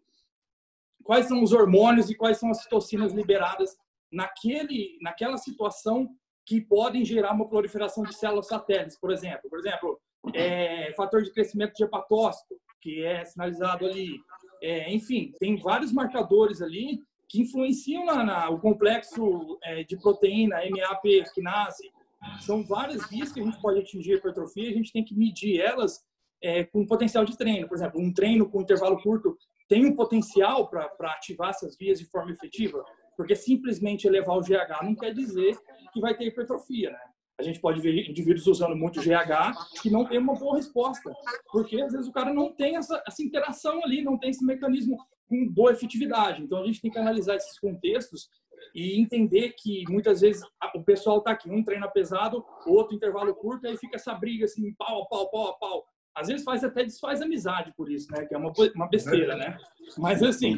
quais são os hormônios e quais são as citocinas liberadas naquela situação que podem gerar uma proliferação de células satélites, por exemplo. Por exemplo, fator de crescimento de hepatócito, que é sinalizado ali. Enfim, tem vários marcadores ali que influenciam o complexo de proteína, MAP quinase. São várias vias que a gente pode atingir a hipertrofia, a gente tem que medir elas com potencial de treino. Por exemplo, um treino com intervalo curto tem um potencial para ativar essas vias de forma efetiva, porque simplesmente elevar o GH não quer dizer que vai ter hipertrofia, né? A gente pode ver indivíduos usando muito GH que não tem uma boa resposta, porque às vezes o cara não tem essa interação ali, não tem esse mecanismo com boa efetividade. Então a gente tem que analisar esses contextos e entender que muitas vezes o pessoal está aqui, um treina pesado, outro intervalo curto, aí fica essa briga assim, pau a pau. Às vezes até desfaz amizade por isso, né? Que é uma besteira, né? Mas assim,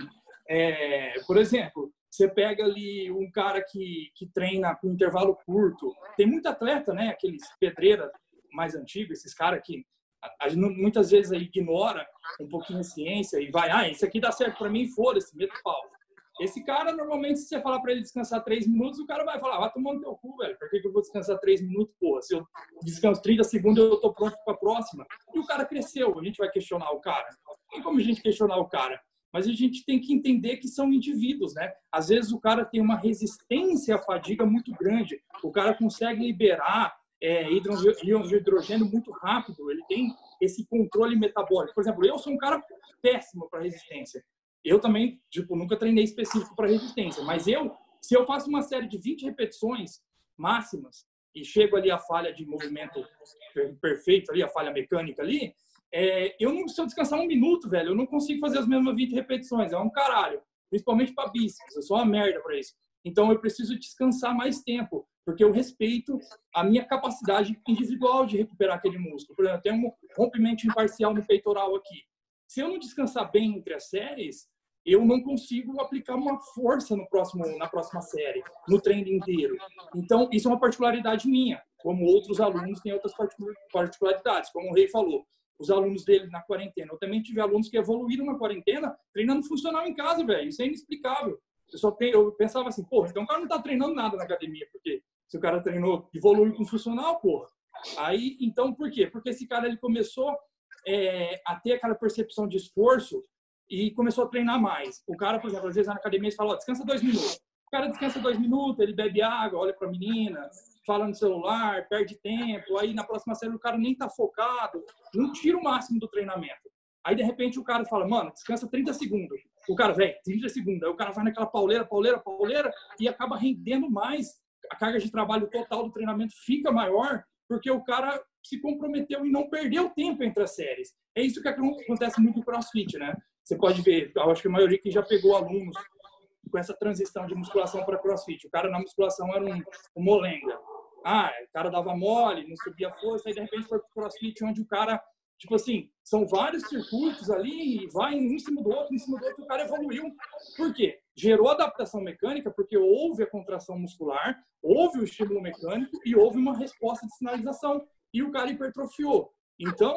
por exemplo, você pega ali um cara que treina com intervalo curto. Tem muito atleta, né? Aqueles pedreira mais antigos, esses caras que a gente muitas vezes aí ignora um pouquinho a ciência e vai, isso aqui dá certo para mim, foda-se, meto pau. Esse cara, normalmente, se você falar para ele descansar 3 minutos, o cara vai falar, vai tomar no teu cu, velho. Por que eu vou descansar 3 minutos? Porra, se eu descanso 30 segundos, eu tô pronto para a próxima. E o cara cresceu, a gente vai questionar o cara. Não tem como a gente questionar o cara. Mas a gente tem que entender que são indivíduos, né? Às vezes o cara tem uma resistência à fadiga muito grande. O cara consegue liberar íons de hidrogênio muito rápido. Ele tem esse controle metabólico. Por exemplo, eu sou um cara péssimo para resistência. Eu também, nunca treinei específico para resistência. Mas se eu faço uma série de 20 repetições máximas e chego ali à falha de movimento perfeito, ali, a falha mecânica ali, se eu descansar 1 minuto, velho, eu não consigo fazer as mesmas 20 repetições. É um caralho. Principalmente para bíceps. Eu sou uma merda para isso. Então, eu preciso descansar mais tempo, porque eu respeito a minha capacidade individual de recuperar aquele músculo. Por exemplo, eu tenho um rompimento imparcial no peitoral aqui. Se eu não descansar bem entre as séries, eu não consigo aplicar uma força na próxima série, no treino inteiro. Então, isso é uma particularidade minha, como outros alunos têm outras particularidades, como o Rei falou. Os alunos dele na quarentena. Eu também tive alunos que evoluíram na quarentena treinando funcional em casa, velho. Isso é inexplicável. Eu pensava assim, porra, então o cara não tá treinando nada na academia, porque se o cara evoluiu com funcional, porra. Aí, então, por quê? Porque esse cara, ele começou a ter aquela percepção de esforço e começou a treinar mais. O cara, por exemplo, às vezes na academia, ele fala, descansa 2 minutos. O cara descansa 2 minutos, ele bebe água, olha pra menina, fala no celular, perde tempo, aí na próxima série o cara nem tá focado, não tira o máximo do treinamento. Aí, de repente, o cara fala, mano, descansa 30 segundos. O cara, velho, 30 segundos. Aí o cara vai naquela pauleira, e acaba rendendo mais. A carga de trabalho total do treinamento fica maior, porque o cara se comprometeu em não perder o tempo entre as séries. É isso que acontece muito no CrossFit, né? Você pode ver, eu acho que a maioria que já pegou alunos com essa transição de musculação para CrossFit. O cara na musculação era um molenga. O cara dava mole, não subia a força, aí de repente foi pro CrossFit, onde o cara, tipo assim, são vários circuitos ali, e vai um em cima do outro, o cara evoluiu. Por quê? Gerou adaptação mecânica, porque houve a contração muscular, houve o estímulo mecânico e houve uma resposta de sinalização. E o cara hipertrofiou. Então,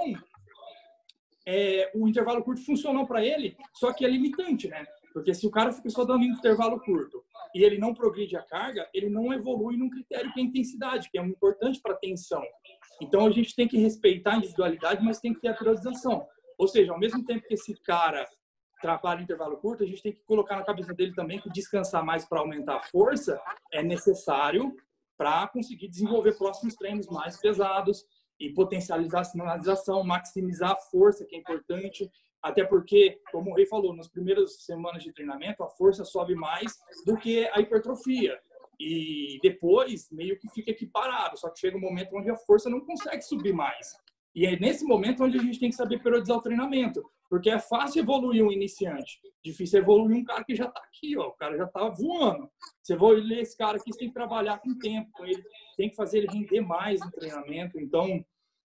o intervalo curto funcionou para ele, só que é limitante, né? Porque se o cara fica só dando intervalo curto e ele não progride a carga, ele não evolui num critério que é a intensidade, que é importante para a tensão. Então, a gente tem que respeitar a individualidade, mas tem que ter a periodização. Ou seja, ao mesmo tempo que esse cara trabalha em intervalo curto, a gente tem que colocar na cabeça dele também que descansar mais para aumentar a força é necessário para conseguir desenvolver próximos treinos mais pesados e potencializar a sinalização, maximizar a força, que é importante. Até porque, como o Rei falou, nas primeiras semanas de treinamento, a força sobe mais do que a hipertrofia. E depois, meio que fica equiparado. Só que chega um momento onde a força não consegue subir mais. E é nesse momento onde a gente tem que saber periodizar o treinamento. Porque é fácil evoluir um iniciante. Difícil evoluir um cara que já está aqui, ó. O cara já está voando. Você vai ler esse cara aqui, você tem que trabalhar com tempo. Ele tem que fazer ele render mais no treinamento. Então,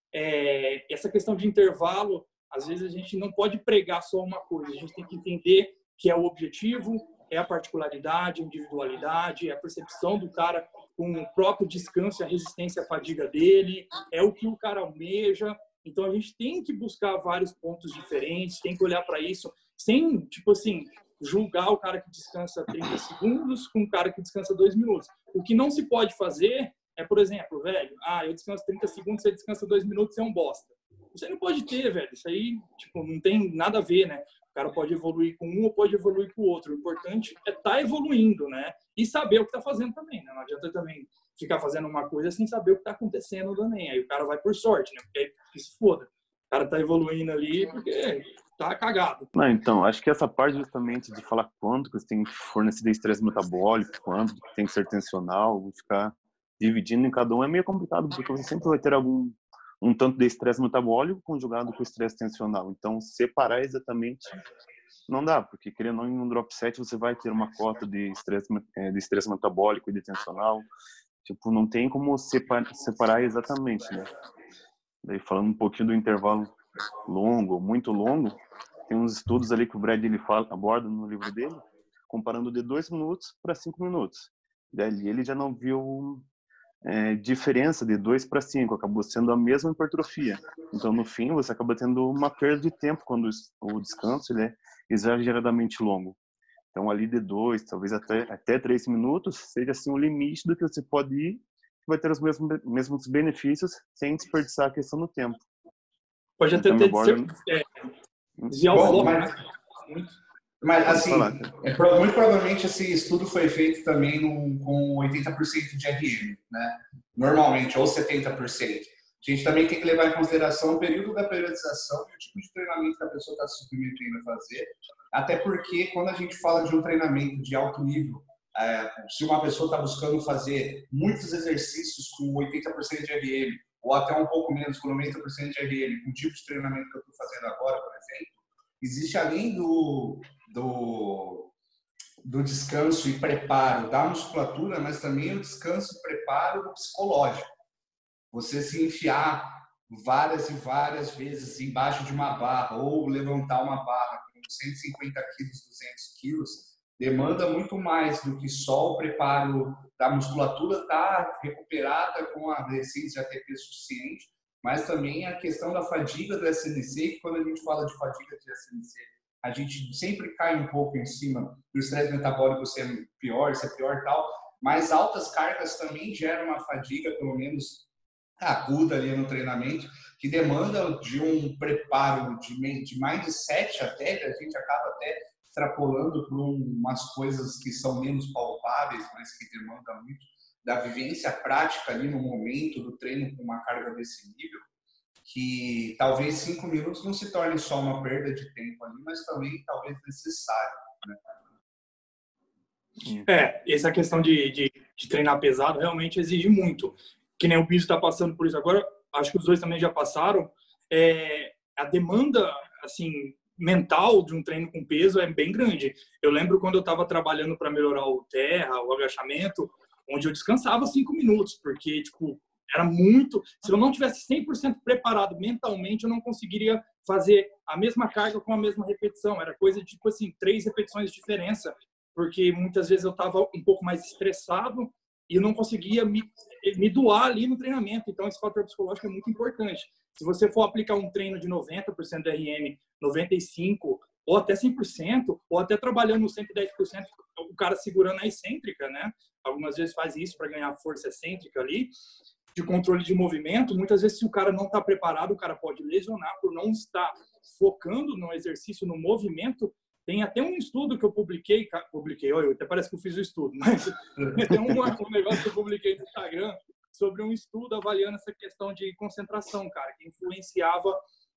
essa questão de intervalo, às vezes a gente não pode pregar só uma coisa. A gente tem que entender que é o objetivo, é a particularidade, a individualidade, é a percepção do cara com o próprio descanso, a resistência à fadiga dele, é o que o cara almeja. Então, a gente tem que buscar vários pontos diferentes, tem que olhar para isso sem, tipo assim, julgar o cara que descansa 30 segundos com o cara que descansa 2 minutos. O que não se pode fazer é, por exemplo, velho, eu descanso 30 segundos, você descansa 2 minutos, você é um bosta. Você não pode ter, velho. Isso aí, tipo, não tem nada a ver, né? O cara pode evoluir com um ou pode evoluir com o outro. O importante é estar evoluindo, né? E saber o que está fazendo também, né? Não adianta também ficar fazendo uma coisa sem saber o que está acontecendo também. Aí o cara vai por sorte, né? Porque aí que se foda. O cara tá evoluindo ali porque tá cagado. Não, então, acho que essa parte justamente de falar quanto que você tem que fornecer de estresse metabólico, quanto que tem que ser tensional, ficar dividindo em cada um é meio complicado, porque você sempre vai ter um tanto de estresse metabólico conjugado com estresse tensional. Então, separar exatamente não dá, porque querendo ou não, em um drop set você vai ter uma cota de estresse metabólico e de tensional. Tipo, não tem como separar exatamente, né? Daí, falando um pouquinho do intervalo longo, muito longo, tem uns estudos ali que o Brad ele aborda no livro dele, comparando de 2 minutos para 5 minutos. Daí ele já não viu diferença de 2 para 5, acabou sendo a mesma hipertrofia. Então, no fim, você acaba tendo uma perda de tempo quando o descanso ele é exageradamente longo. Então, ali de 2, talvez até 3 minutos, seja assim o limite do que você pode ir, que vai ter os mesmos benefícios sem desperdiçar a questão do tempo. Pode até ter desviar o foco, né? Mas, assim, muito provavelmente esse estudo foi feito também com 80% de RM, né? Normalmente, ou 70%. A gente também tem que levar em consideração o período da periodização e o tipo de treinamento que a pessoa está se submetendo a fazer. Até porque, quando a gente fala de um treinamento de alto nível, se uma pessoa está buscando fazer muitos exercícios com 80% de RM, ou até um pouco menos, com 90% de RM, com o tipo de treinamento que eu estou fazendo agora, por exemplo, existe além do descanso e preparo da musculatura, mas também o descanso e preparo do psicológico. Você se enfiar várias e várias vezes embaixo de uma barra ou levantar uma barra com 150 quilos, 200 quilos, demanda muito mais do que só o preparo da musculatura estar recuperada com a resistência ATP suficiente, mas também a questão da fadiga do SNC, que quando a gente fala de fadiga de SNC, a gente sempre cai um pouco em cima do estresse metabólico ser pior e tal, mas altas cargas também geram uma fadiga, pelo menos aguda ali no treinamento, que demanda de um preparo de mindset até, que a gente acaba até extrapolando para umas coisas que são menos palpáveis, mas que demandam muito da vivência prática ali no momento do treino com uma carga desse nível, que talvez 5 minutos não se torne só uma perda de tempo ali, mas também talvez necessário, né? Essa questão de treinar pesado realmente exige muito. Que nem o Bicho está passando por isso agora, acho que os dois também já passaram. A demanda, assim, mental de um treino com peso é bem grande. Eu lembro quando eu estava trabalhando para melhorar o terra, o agachamento, onde eu descansava 5 minutos, porque, tipo, era muito... Se eu não tivesse 100% preparado mentalmente, eu não conseguiria fazer a mesma carga com a mesma repetição. Era coisa de, tipo assim, 3 repetições de diferença, porque muitas vezes eu estava um pouco mais estressado e eu não conseguia me doar ali no treinamento. Então, esse fator psicológico é muito importante. Se você for aplicar um treino de 90% de RM, 95%, ou até 100%, ou até trabalhando no 110%, o cara segurando a excêntrica, né? Algumas vezes faz isso para ganhar força excêntrica ali, de controle de movimento. Muitas vezes, se o cara não está preparado, o cara pode lesionar por não estar focando no exercício, no movimento. Tem até um estudo que eu publiquei, olha, até parece que eu fiz o estudo, mas tem um negócio que eu publiquei no Instagram sobre um estudo avaliando essa questão de concentração, cara, que influenciava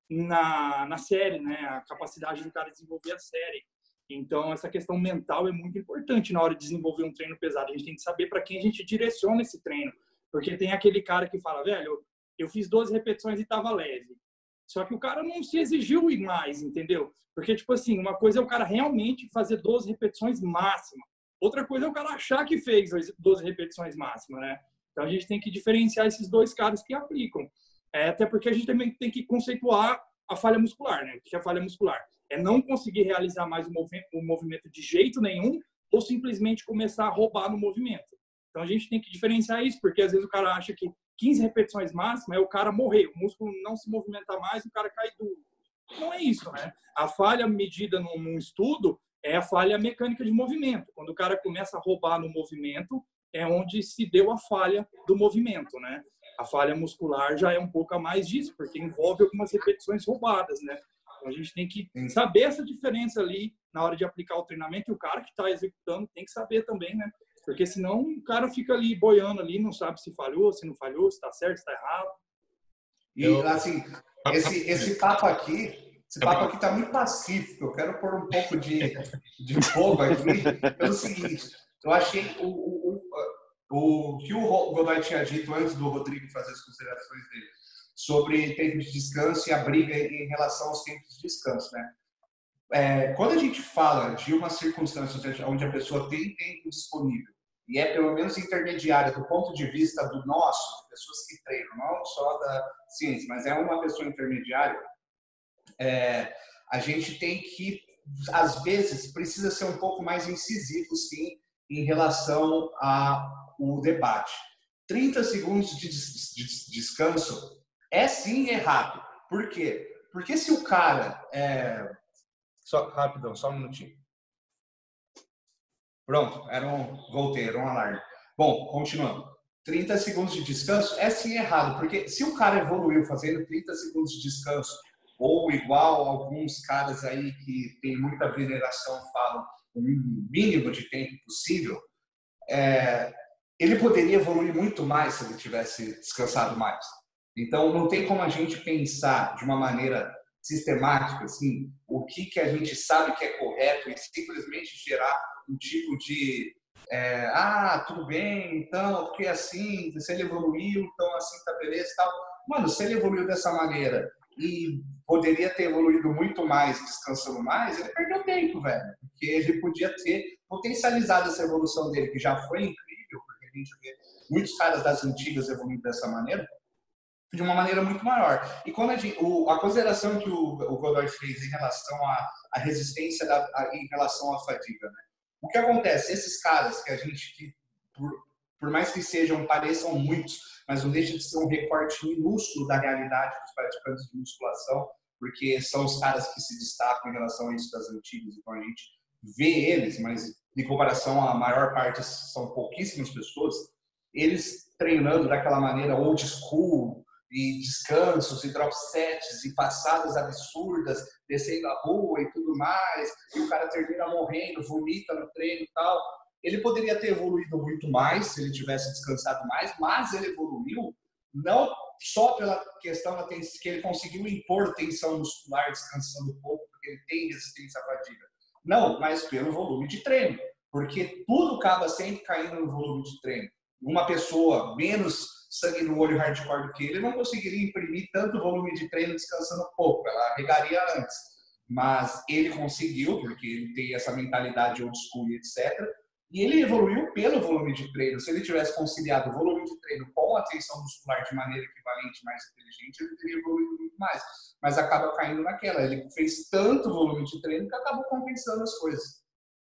na série, né, a capacidade do cara desenvolver a série. Então, essa questão mental é muito importante na hora de desenvolver um treino pesado. A gente tem que saber para quem a gente direciona esse treino, porque tem aquele cara que fala, velho, eu fiz 12 repetições e estava leve. Só que o cara não se exigiu ir mais, entendeu? Porque, tipo assim, uma coisa é o cara realmente fazer 12 repetições máxima. Outra coisa é o cara achar que fez 12 repetições máxima, né? Então, a gente tem que diferenciar esses dois caras que aplicam. Até porque a gente também tem que conceituar a falha muscular, né? O que é a falha muscular? É não conseguir realizar mais o movimento de jeito nenhum ou simplesmente começar a roubar no movimento. Então, a gente tem que diferenciar isso, porque às vezes o cara acha que 15 repetições máximas é o cara morrer, o músculo não se movimenta mais, o cara cai duro. Não é isso, né? A falha medida num estudo é a falha mecânica de movimento. Quando o cara começa a roubar no movimento, é onde se deu a falha do movimento, né? A falha muscular já é um pouco a mais disso, porque envolve algumas repetições roubadas, né? Então, a gente tem que saber essa diferença ali na hora de aplicar o treinamento, e o cara que está executando tem que saber também, né? Porque senão o cara fica ali boiando ali, não sabe se falhou, se não falhou, se está certo, se está errado. E, assim, esse papo aqui tá muito pacífico. Eu quero pôr um pouco de fogo aqui pelo seguinte. Eu achei o que o Godoy tinha dito antes do Rodrigo fazer as considerações dele sobre tempo de descanso e a briga em relação aos tempos de descanso, né? Quando a gente fala de uma circunstância onde a pessoa tem tempo disponível e é pelo menos intermediária do ponto de vista do nosso, de pessoas que treinam, não só da ciência, mas é uma pessoa intermediária, a gente tem que, às vezes, precisa ser um pouco mais incisivo, sim, em relação ao debate. 30 segundos de descanso é sim errado. Por quê? Porque se o cara... Rapidão, só um minutinho. Pronto, voltei, era um alarme. Bom, continuando. 30 segundos de descanso é sim errado, porque se o cara evoluiu fazendo 30 segundos de descanso, ou igual alguns caras aí que tem muita veneração falam, o mínimo de tempo possível, ele poderia evoluir muito mais se ele tivesse descansado mais. Então, não tem como a gente pensar de uma maneira sistemática, assim, o que a gente sabe que é correto e simplesmente gerar um tipo de tudo bem, então, porque assim, se ele evoluiu, então assim tá beleza e tal. Mano, se ele evoluiu dessa maneira e poderia ter evoluído muito mais, descansando mais, ele perdeu tempo, velho. Porque ele podia ter potencializado essa evolução dele, que já foi incrível, porque a gente vê muitos caras das antigas evoluindo dessa maneira, de uma maneira muito maior. E quando a consideração que o Godoy fez em relação à resistência em relação à fadiga, né? O que acontece? Esses caras que a gente, por mais que pareçam muitos, mas não deixa de ser um recorte minúsculo da realidade dos praticantes de musculação, porque são os caras que se destacam em relação a isso das antigas, então a gente vê eles, mas em comparação à maior parte são pouquíssimas pessoas, eles treinando daquela maneira old school, e descansos, e drop sets, e passadas absurdas, descendo a rua e tudo mais, e o cara termina morrendo, vomita no treino e tal. Ele poderia ter evoluído muito mais se ele tivesse descansado mais, mas ele evoluiu não só pela questão que ele conseguiu impor tensão muscular descansando pouco, porque ele tem resistência à fadiga. Não, mas pelo volume de treino, porque tudo acaba sempre caindo no volume de treino. Uma pessoa menos sangue no olho hardcore do que ele não conseguiria imprimir tanto volume de treino descansando pouco, ela arregaria antes. Mas ele conseguiu, porque ele tem essa mentalidade old school e etc. E ele evoluiu pelo volume de treino. Se ele tivesse conciliado o volume de treino com a tensão muscular de maneira equivalente, mais inteligente, ele teria evoluído muito mais. Mas acaba caindo naquela. Ele fez tanto volume de treino que acabou compensando as coisas.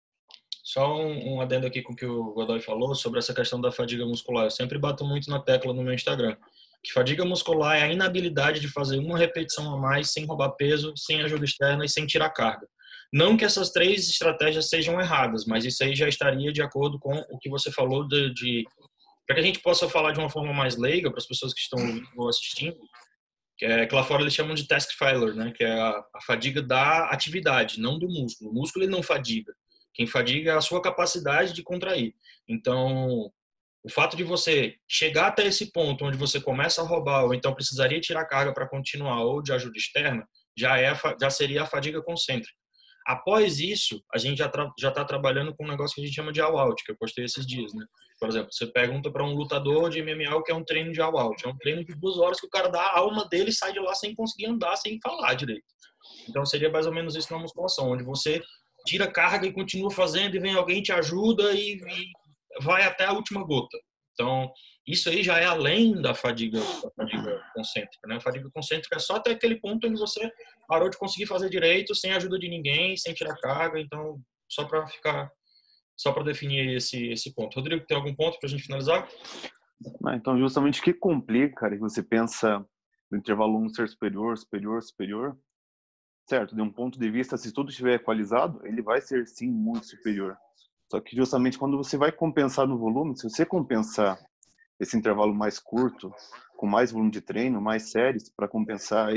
Só um adendo aqui com o que o Godoy falou sobre essa questão da fadiga muscular. Eu sempre bato muito na tecla no meu Instagram. Que fadiga muscular é a inabilidade de fazer uma repetição a mais sem roubar peso, sem ajuda externa e sem tirar carga. Não que essas 3 estratégias sejam erradas, mas isso aí já estaria de acordo com o que você falou para que a gente possa falar de uma forma mais leiga para as pessoas que estão assistindo, que lá fora eles chamam de task failure, né? Que é a fadiga da atividade, não do músculo. O músculo ele não fadiga. Quem fadiga é a sua capacidade de contrair. Então, o fato de você chegar até esse ponto onde você começa a roubar ou então precisaria tirar carga para continuar ou de ajuda externa, já seria a fadiga concêntrica. Após isso, a gente já está trabalhando com um negócio que a gente chama de all-out, que eu postei esses dias, né? Por exemplo, você pergunta para um lutador de MMA o que é um treino de all-out. É um treino de 2 horas que o cara dá a alma dele e sai de lá sem conseguir andar, sem falar direito. Então, seria mais ou menos isso na musculação, onde você tira carga e continua fazendo e vem alguém te ajuda e vai até a última gota. Então, isso aí já é além da fadiga concêntrica, né? A fadiga concêntrica é só até aquele ponto onde você parou de conseguir fazer direito, sem ajuda de ninguém, sem tirar carga. Então, só para definir esse ponto. Rodrigo, tem algum ponto para a gente finalizar? Então, justamente o que complica, cara, que você pensa no intervalo 1 ser superior, certo, de um ponto de vista, se tudo estiver equalizado, ele vai ser sim muito superior. Só que justamente quando você vai compensar no volume, se você compensar esse intervalo mais curto, com mais volume de treino, mais séries, para compensar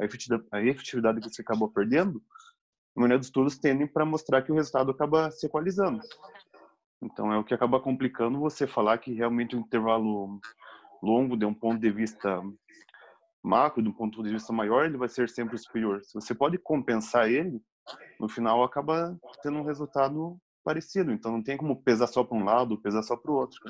a efetividade que você acabou perdendo, a maioria dos estudos tendem para mostrar que o resultado acaba se equalizando. Então é o que acaba complicando você falar que realmente um intervalo longo, de um ponto de vista macro, de um ponto de vista maior, ele vai ser sempre superior. Se você pode compensar ele, no final acaba tendo um resultado parecido. Então não tem como pesar só para um lado, pesar só para o outro.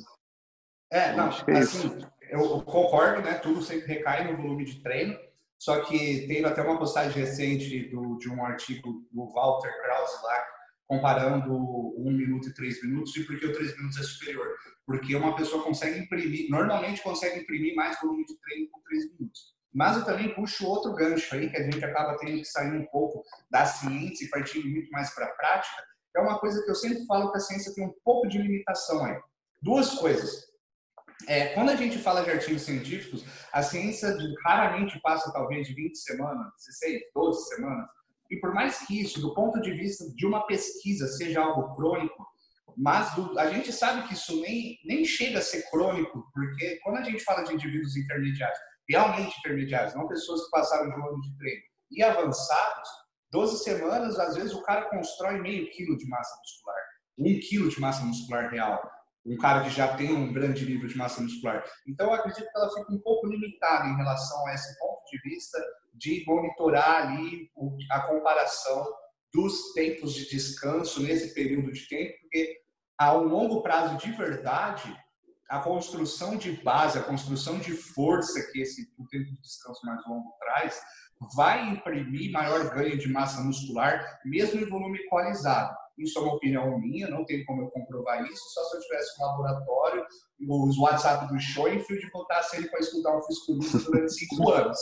Não, assim, eu concordo, né? Tudo sempre recai no volume de treino. Só que teve até uma postagem recente de um artigo do Walter Krause lá, comparando 1 minuto e 3 minutos, e por que o 3 minutos é superior. Porque uma pessoa normalmente consegue imprimir mais volume de treino com 3 minutos. Mas eu também puxo outro gancho aí, que a gente acaba tendo que sair um pouco da ciência e partindo muito mais para a prática. É uma coisa que eu sempre falo que a ciência tem um pouco de limitação aí. 2 coisas. Quando a gente fala de artigos científicos, a ciência raramente passa talvez de 20 semanas, 16, 12 semanas. E por mais que isso, do ponto de vista de uma pesquisa, seja algo crônico, mas a gente sabe que isso nem chega a ser crônico, porque quando a gente fala de indivíduos intermediários, realmente intermediários, não pessoas que passaram de um ano de treino, e avançados, 12 semanas, às vezes o cara constrói meio quilo de massa muscular, 1 quilo de massa muscular real. Um cara que já tem um grande nível de massa muscular. Então, eu acredito que ela fica um pouco limitada em relação a esse ponto de vista de monitorar ali a comparação dos tempos de descanso nesse período de tempo, porque a um longo prazo de verdade, a construção de base, a construção de força que o tempo de descanso mais longo traz, vai imprimir maior ganho de massa muscular, mesmo em volume equalizado. Isso é uma opinião minha, não tem como eu comprovar isso, só se eu tivesse um laboratório, os WhatsApp do Schoenfield, e botasse ele para estudar um fisiculista durante 5 anos.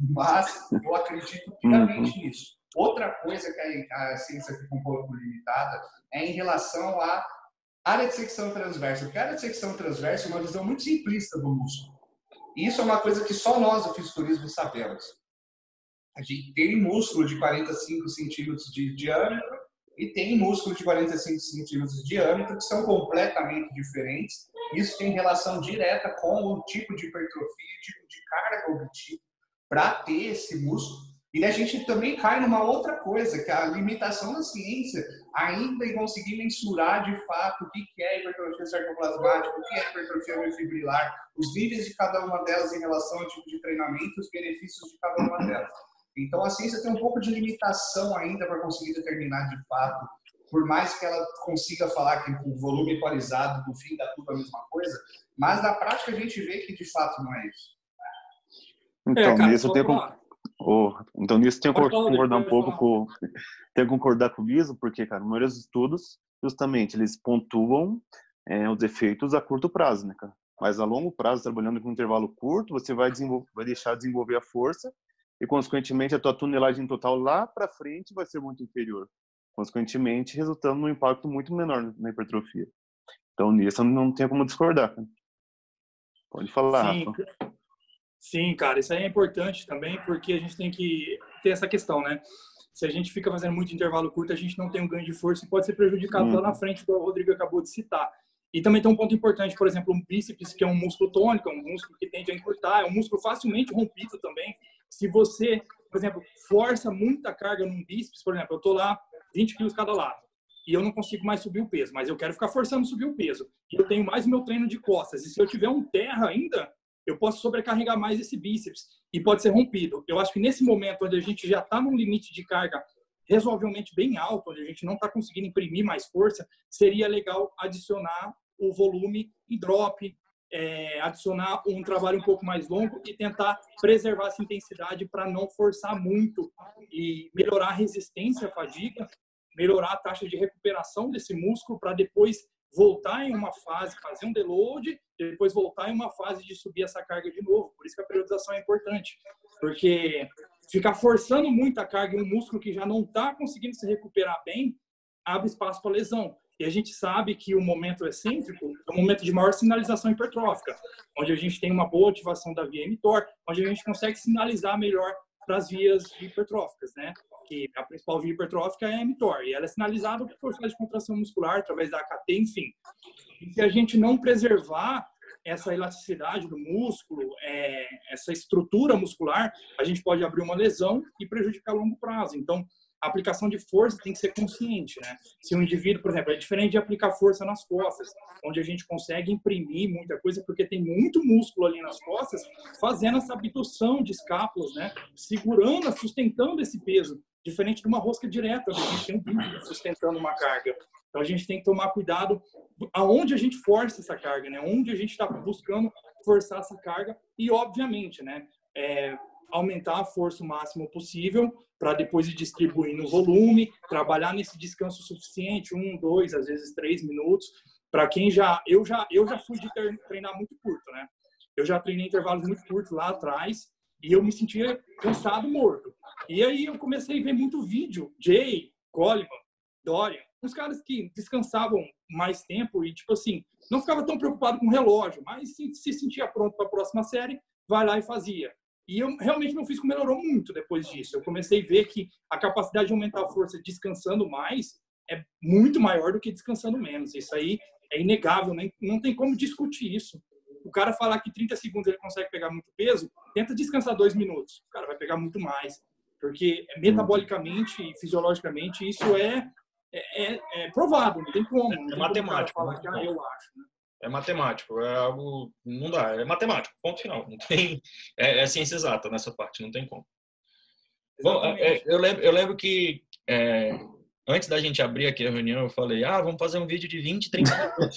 Mas eu acredito piamente nisso. Outra coisa que a ciência fica um pouco limitada é em relação à área de secção transversa. Porque a área de secção transversa é uma visão muito simplista do músculo. E isso é uma coisa que só nós, do fisiculturismo, sabemos. A gente tem músculo de 45 centímetros de diâmetro e tem músculo de 45 centímetros de diâmetro, que são completamente diferentes. Isso tem relação direta com o tipo de hipertrofia, tipo de carga obtida para ter esse músculo. E a gente também cai numa outra coisa, que é a limitação da ciência ainda em conseguir mensurar de fato o que é hipertrofia sarcoplasmática, o que é hipertrofia miofibrilar, os níveis de cada uma delas em relação ao tipo de treinamento e os benefícios de cada uma delas. Então a ciência tem um pouco de limitação ainda para conseguir determinar de fato, por mais que ela consiga falar que o volume equalizado no fim dá tudo a mesma coisa, mas na prática a gente vê que de fato não é isso. Então, cara, nisso eu tenho então nisso tenho que concordar um pouco com tenho que concordar com o Viso, porque, cara, a maioria dos estudos, justamente, eles pontuam os efeitos a curto prazo, né, cara? Mas a longo prazo, trabalhando com um intervalo curto, você vai deixar de desenvolver a força e, consequentemente, a tua tonelagem total lá para frente vai ser muito inferior. Consequentemente, resultando num impacto muito menor na hipertrofia. Então, nisso eu não tenho como discordar, cara. Pode falar, Sim, Rafa. sim, cara, isso aí é importante também, porque a gente tem que ter essa questão, né? Se a gente fica fazendo muito intervalo curto, a gente não tem um ganho de força e pode ser prejudicado lá na frente, como o Rodrigo acabou de citar. E também tem um ponto importante, por exemplo, um bíceps, que é um músculo tônico, um músculo que tende a encurtar, é um músculo facilmente rompido também. Se você, por exemplo, força muita carga num bíceps, por exemplo, eu tô lá 20 quilos cada lado, e eu não consigo mais subir o peso, mas eu quero ficar forçando subir o peso. E eu tenho mais o meu treino de costas, e se eu tiver um terra ainda, eu posso sobrecarregar mais esse bíceps e pode ser rompido. Eu acho que nesse momento onde a gente já está num limite de carga razoavelmente bem alto, onde a gente não está conseguindo imprimir mais força, seria legal adicionar o volume e drop, adicionar um trabalho um pouco mais longo e tentar preservar essa intensidade para não forçar muito e melhorar a resistência à fadiga, melhorar a taxa de recuperação desse músculo para depois voltar em uma fase, fazer um deload, depois voltar em uma fase de subir essa carga de novo. Por isso que a periodização é importante, porque ficar forçando muito a carga em um músculo que já não está conseguindo se recuperar bem, abre espaço para lesão. E a gente sabe que o momento excêntrico é o momento de maior sinalização hipertrófica, onde a gente tem uma boa ativação da via mTOR, onde a gente consegue sinalizar melhor para as vias hipertróficas, né? Que a principal via hipertrófica é a mTOR, e ela é sinalizada por força de contração muscular, através da AKT, enfim. E se a gente não preservar essa elasticidade do músculo, essa estrutura muscular, a gente pode abrir uma lesão e prejudicar a longo prazo. Então, a aplicação de força tem que ser consciente, né? Se um indivíduo, por exemplo, é diferente de aplicar força nas costas, onde a gente consegue imprimir muita coisa, porque tem muito músculo ali nas costas, fazendo essa abdução de escápulas, né? Segurando, sustentando esse peso, diferente de uma rosca direta, onde a gente tem um bíceps sustentando uma carga. Então, a gente tem que tomar cuidado aonde a gente força essa carga, né? Onde a gente está buscando forçar essa carga e, obviamente, né? Aumentar a força o máximo possível para depois ir distribuindo o volume, trabalhar nesse descanso suficiente, 1, 2, às vezes 3 minutos. Para quem eu já fui de treinar muito curto, né? Eu já treinei intervalos muito curtos lá atrás e eu me sentia cansado, morto. E aí eu comecei a ver muito vídeo, Jay, Coleman, Dorian, uns caras que descansavam mais tempo e, tipo assim, não ficava tão preocupado com o relógio, mas se sentia pronto para a próxima série, vai lá e fazia. E realmente meu físico melhorou muito depois disso. Eu comecei a ver que a capacidade de aumentar a força descansando mais é muito maior do que descansando menos. Isso aí é inegável, não tem como discutir isso. O cara falar que 30 segundos ele consegue pegar muito peso, tenta descansar 2 minutos. O cara vai pegar muito mais. Porque metabolicamente e fisiologicamente isso é provado, não tem como. Não tem matemático. Como falar que, eu acho, né? É matemático, é algo... Não dá, é matemático, ponto final. Não tem... É ciência exata nessa parte, não tem como. Bom, eu lembro que antes da gente abrir aqui a reunião, eu falei, vamos fazer um vídeo de 20, 30 minutos.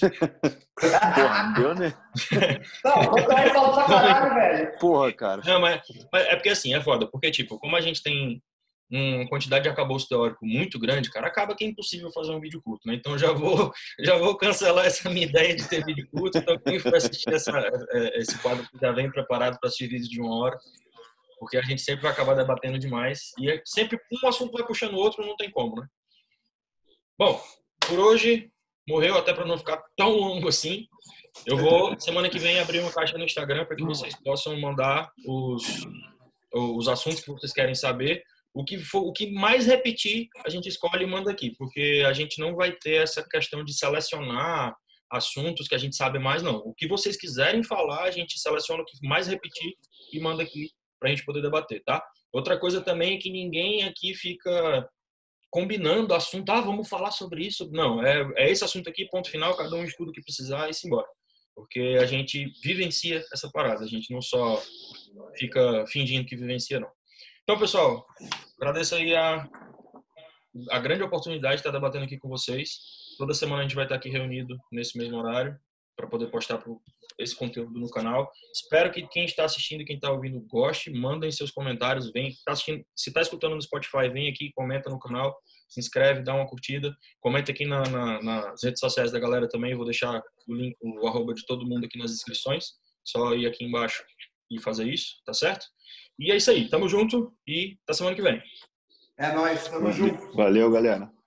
Porra, deu, né? Não, vai faltar caralho, velho. Porra, cara. Não, mas é porque assim, é foda. Porque, tipo, como a gente tem uma quantidade de arcabouço teórico muito grande, cara, acaba que é impossível fazer um vídeo curto, né? Então, já vou cancelar essa minha ideia de ter vídeo curto. Então, quem for assistir esse quadro já vem preparado para assistir vídeos de 1 hora, porque a gente sempre vai acabar debatendo demais. E sempre um assunto vai puxando o outro, não tem como, né? Bom, por hoje, morreu, até para não ficar tão longo assim. Eu vou, semana que vem, abrir uma caixa no Instagram para que vocês possam mandar os assuntos que vocês querem saber. O que mais repetir, a gente escolhe e manda aqui, porque a gente não vai ter essa questão de selecionar assuntos que a gente sabe mais, não. O que vocês quiserem falar, a gente seleciona o que mais repetir e manda aqui para a gente poder debater, tá? Outra coisa também é que ninguém aqui fica combinando assunto, vamos falar sobre isso. Não, é esse assunto aqui, ponto final, cada um estuda o que precisar e se embora. Porque a gente vivencia essa parada, a gente não só fica fingindo que vivencia, não. Então, pessoal, agradeço aí a grande oportunidade de estar debatendo aqui com vocês. Toda semana a gente vai estar aqui reunido nesse mesmo horário para poder postar esse conteúdo no canal. Espero que quem está assistindo e quem está ouvindo goste. Mandem seus comentários. Se está escutando no Spotify, vem aqui, comenta no canal, se inscreve, dá uma curtida. Comenta aqui nas redes sociais da galera também. Eu vou deixar o link, o arroba de todo mundo aqui nas descrições. Só ir aqui embaixo e fazer isso, tá certo? E é isso aí. Tamo junto e até semana que vem. É nóis, tamo junto. Valeu, galera.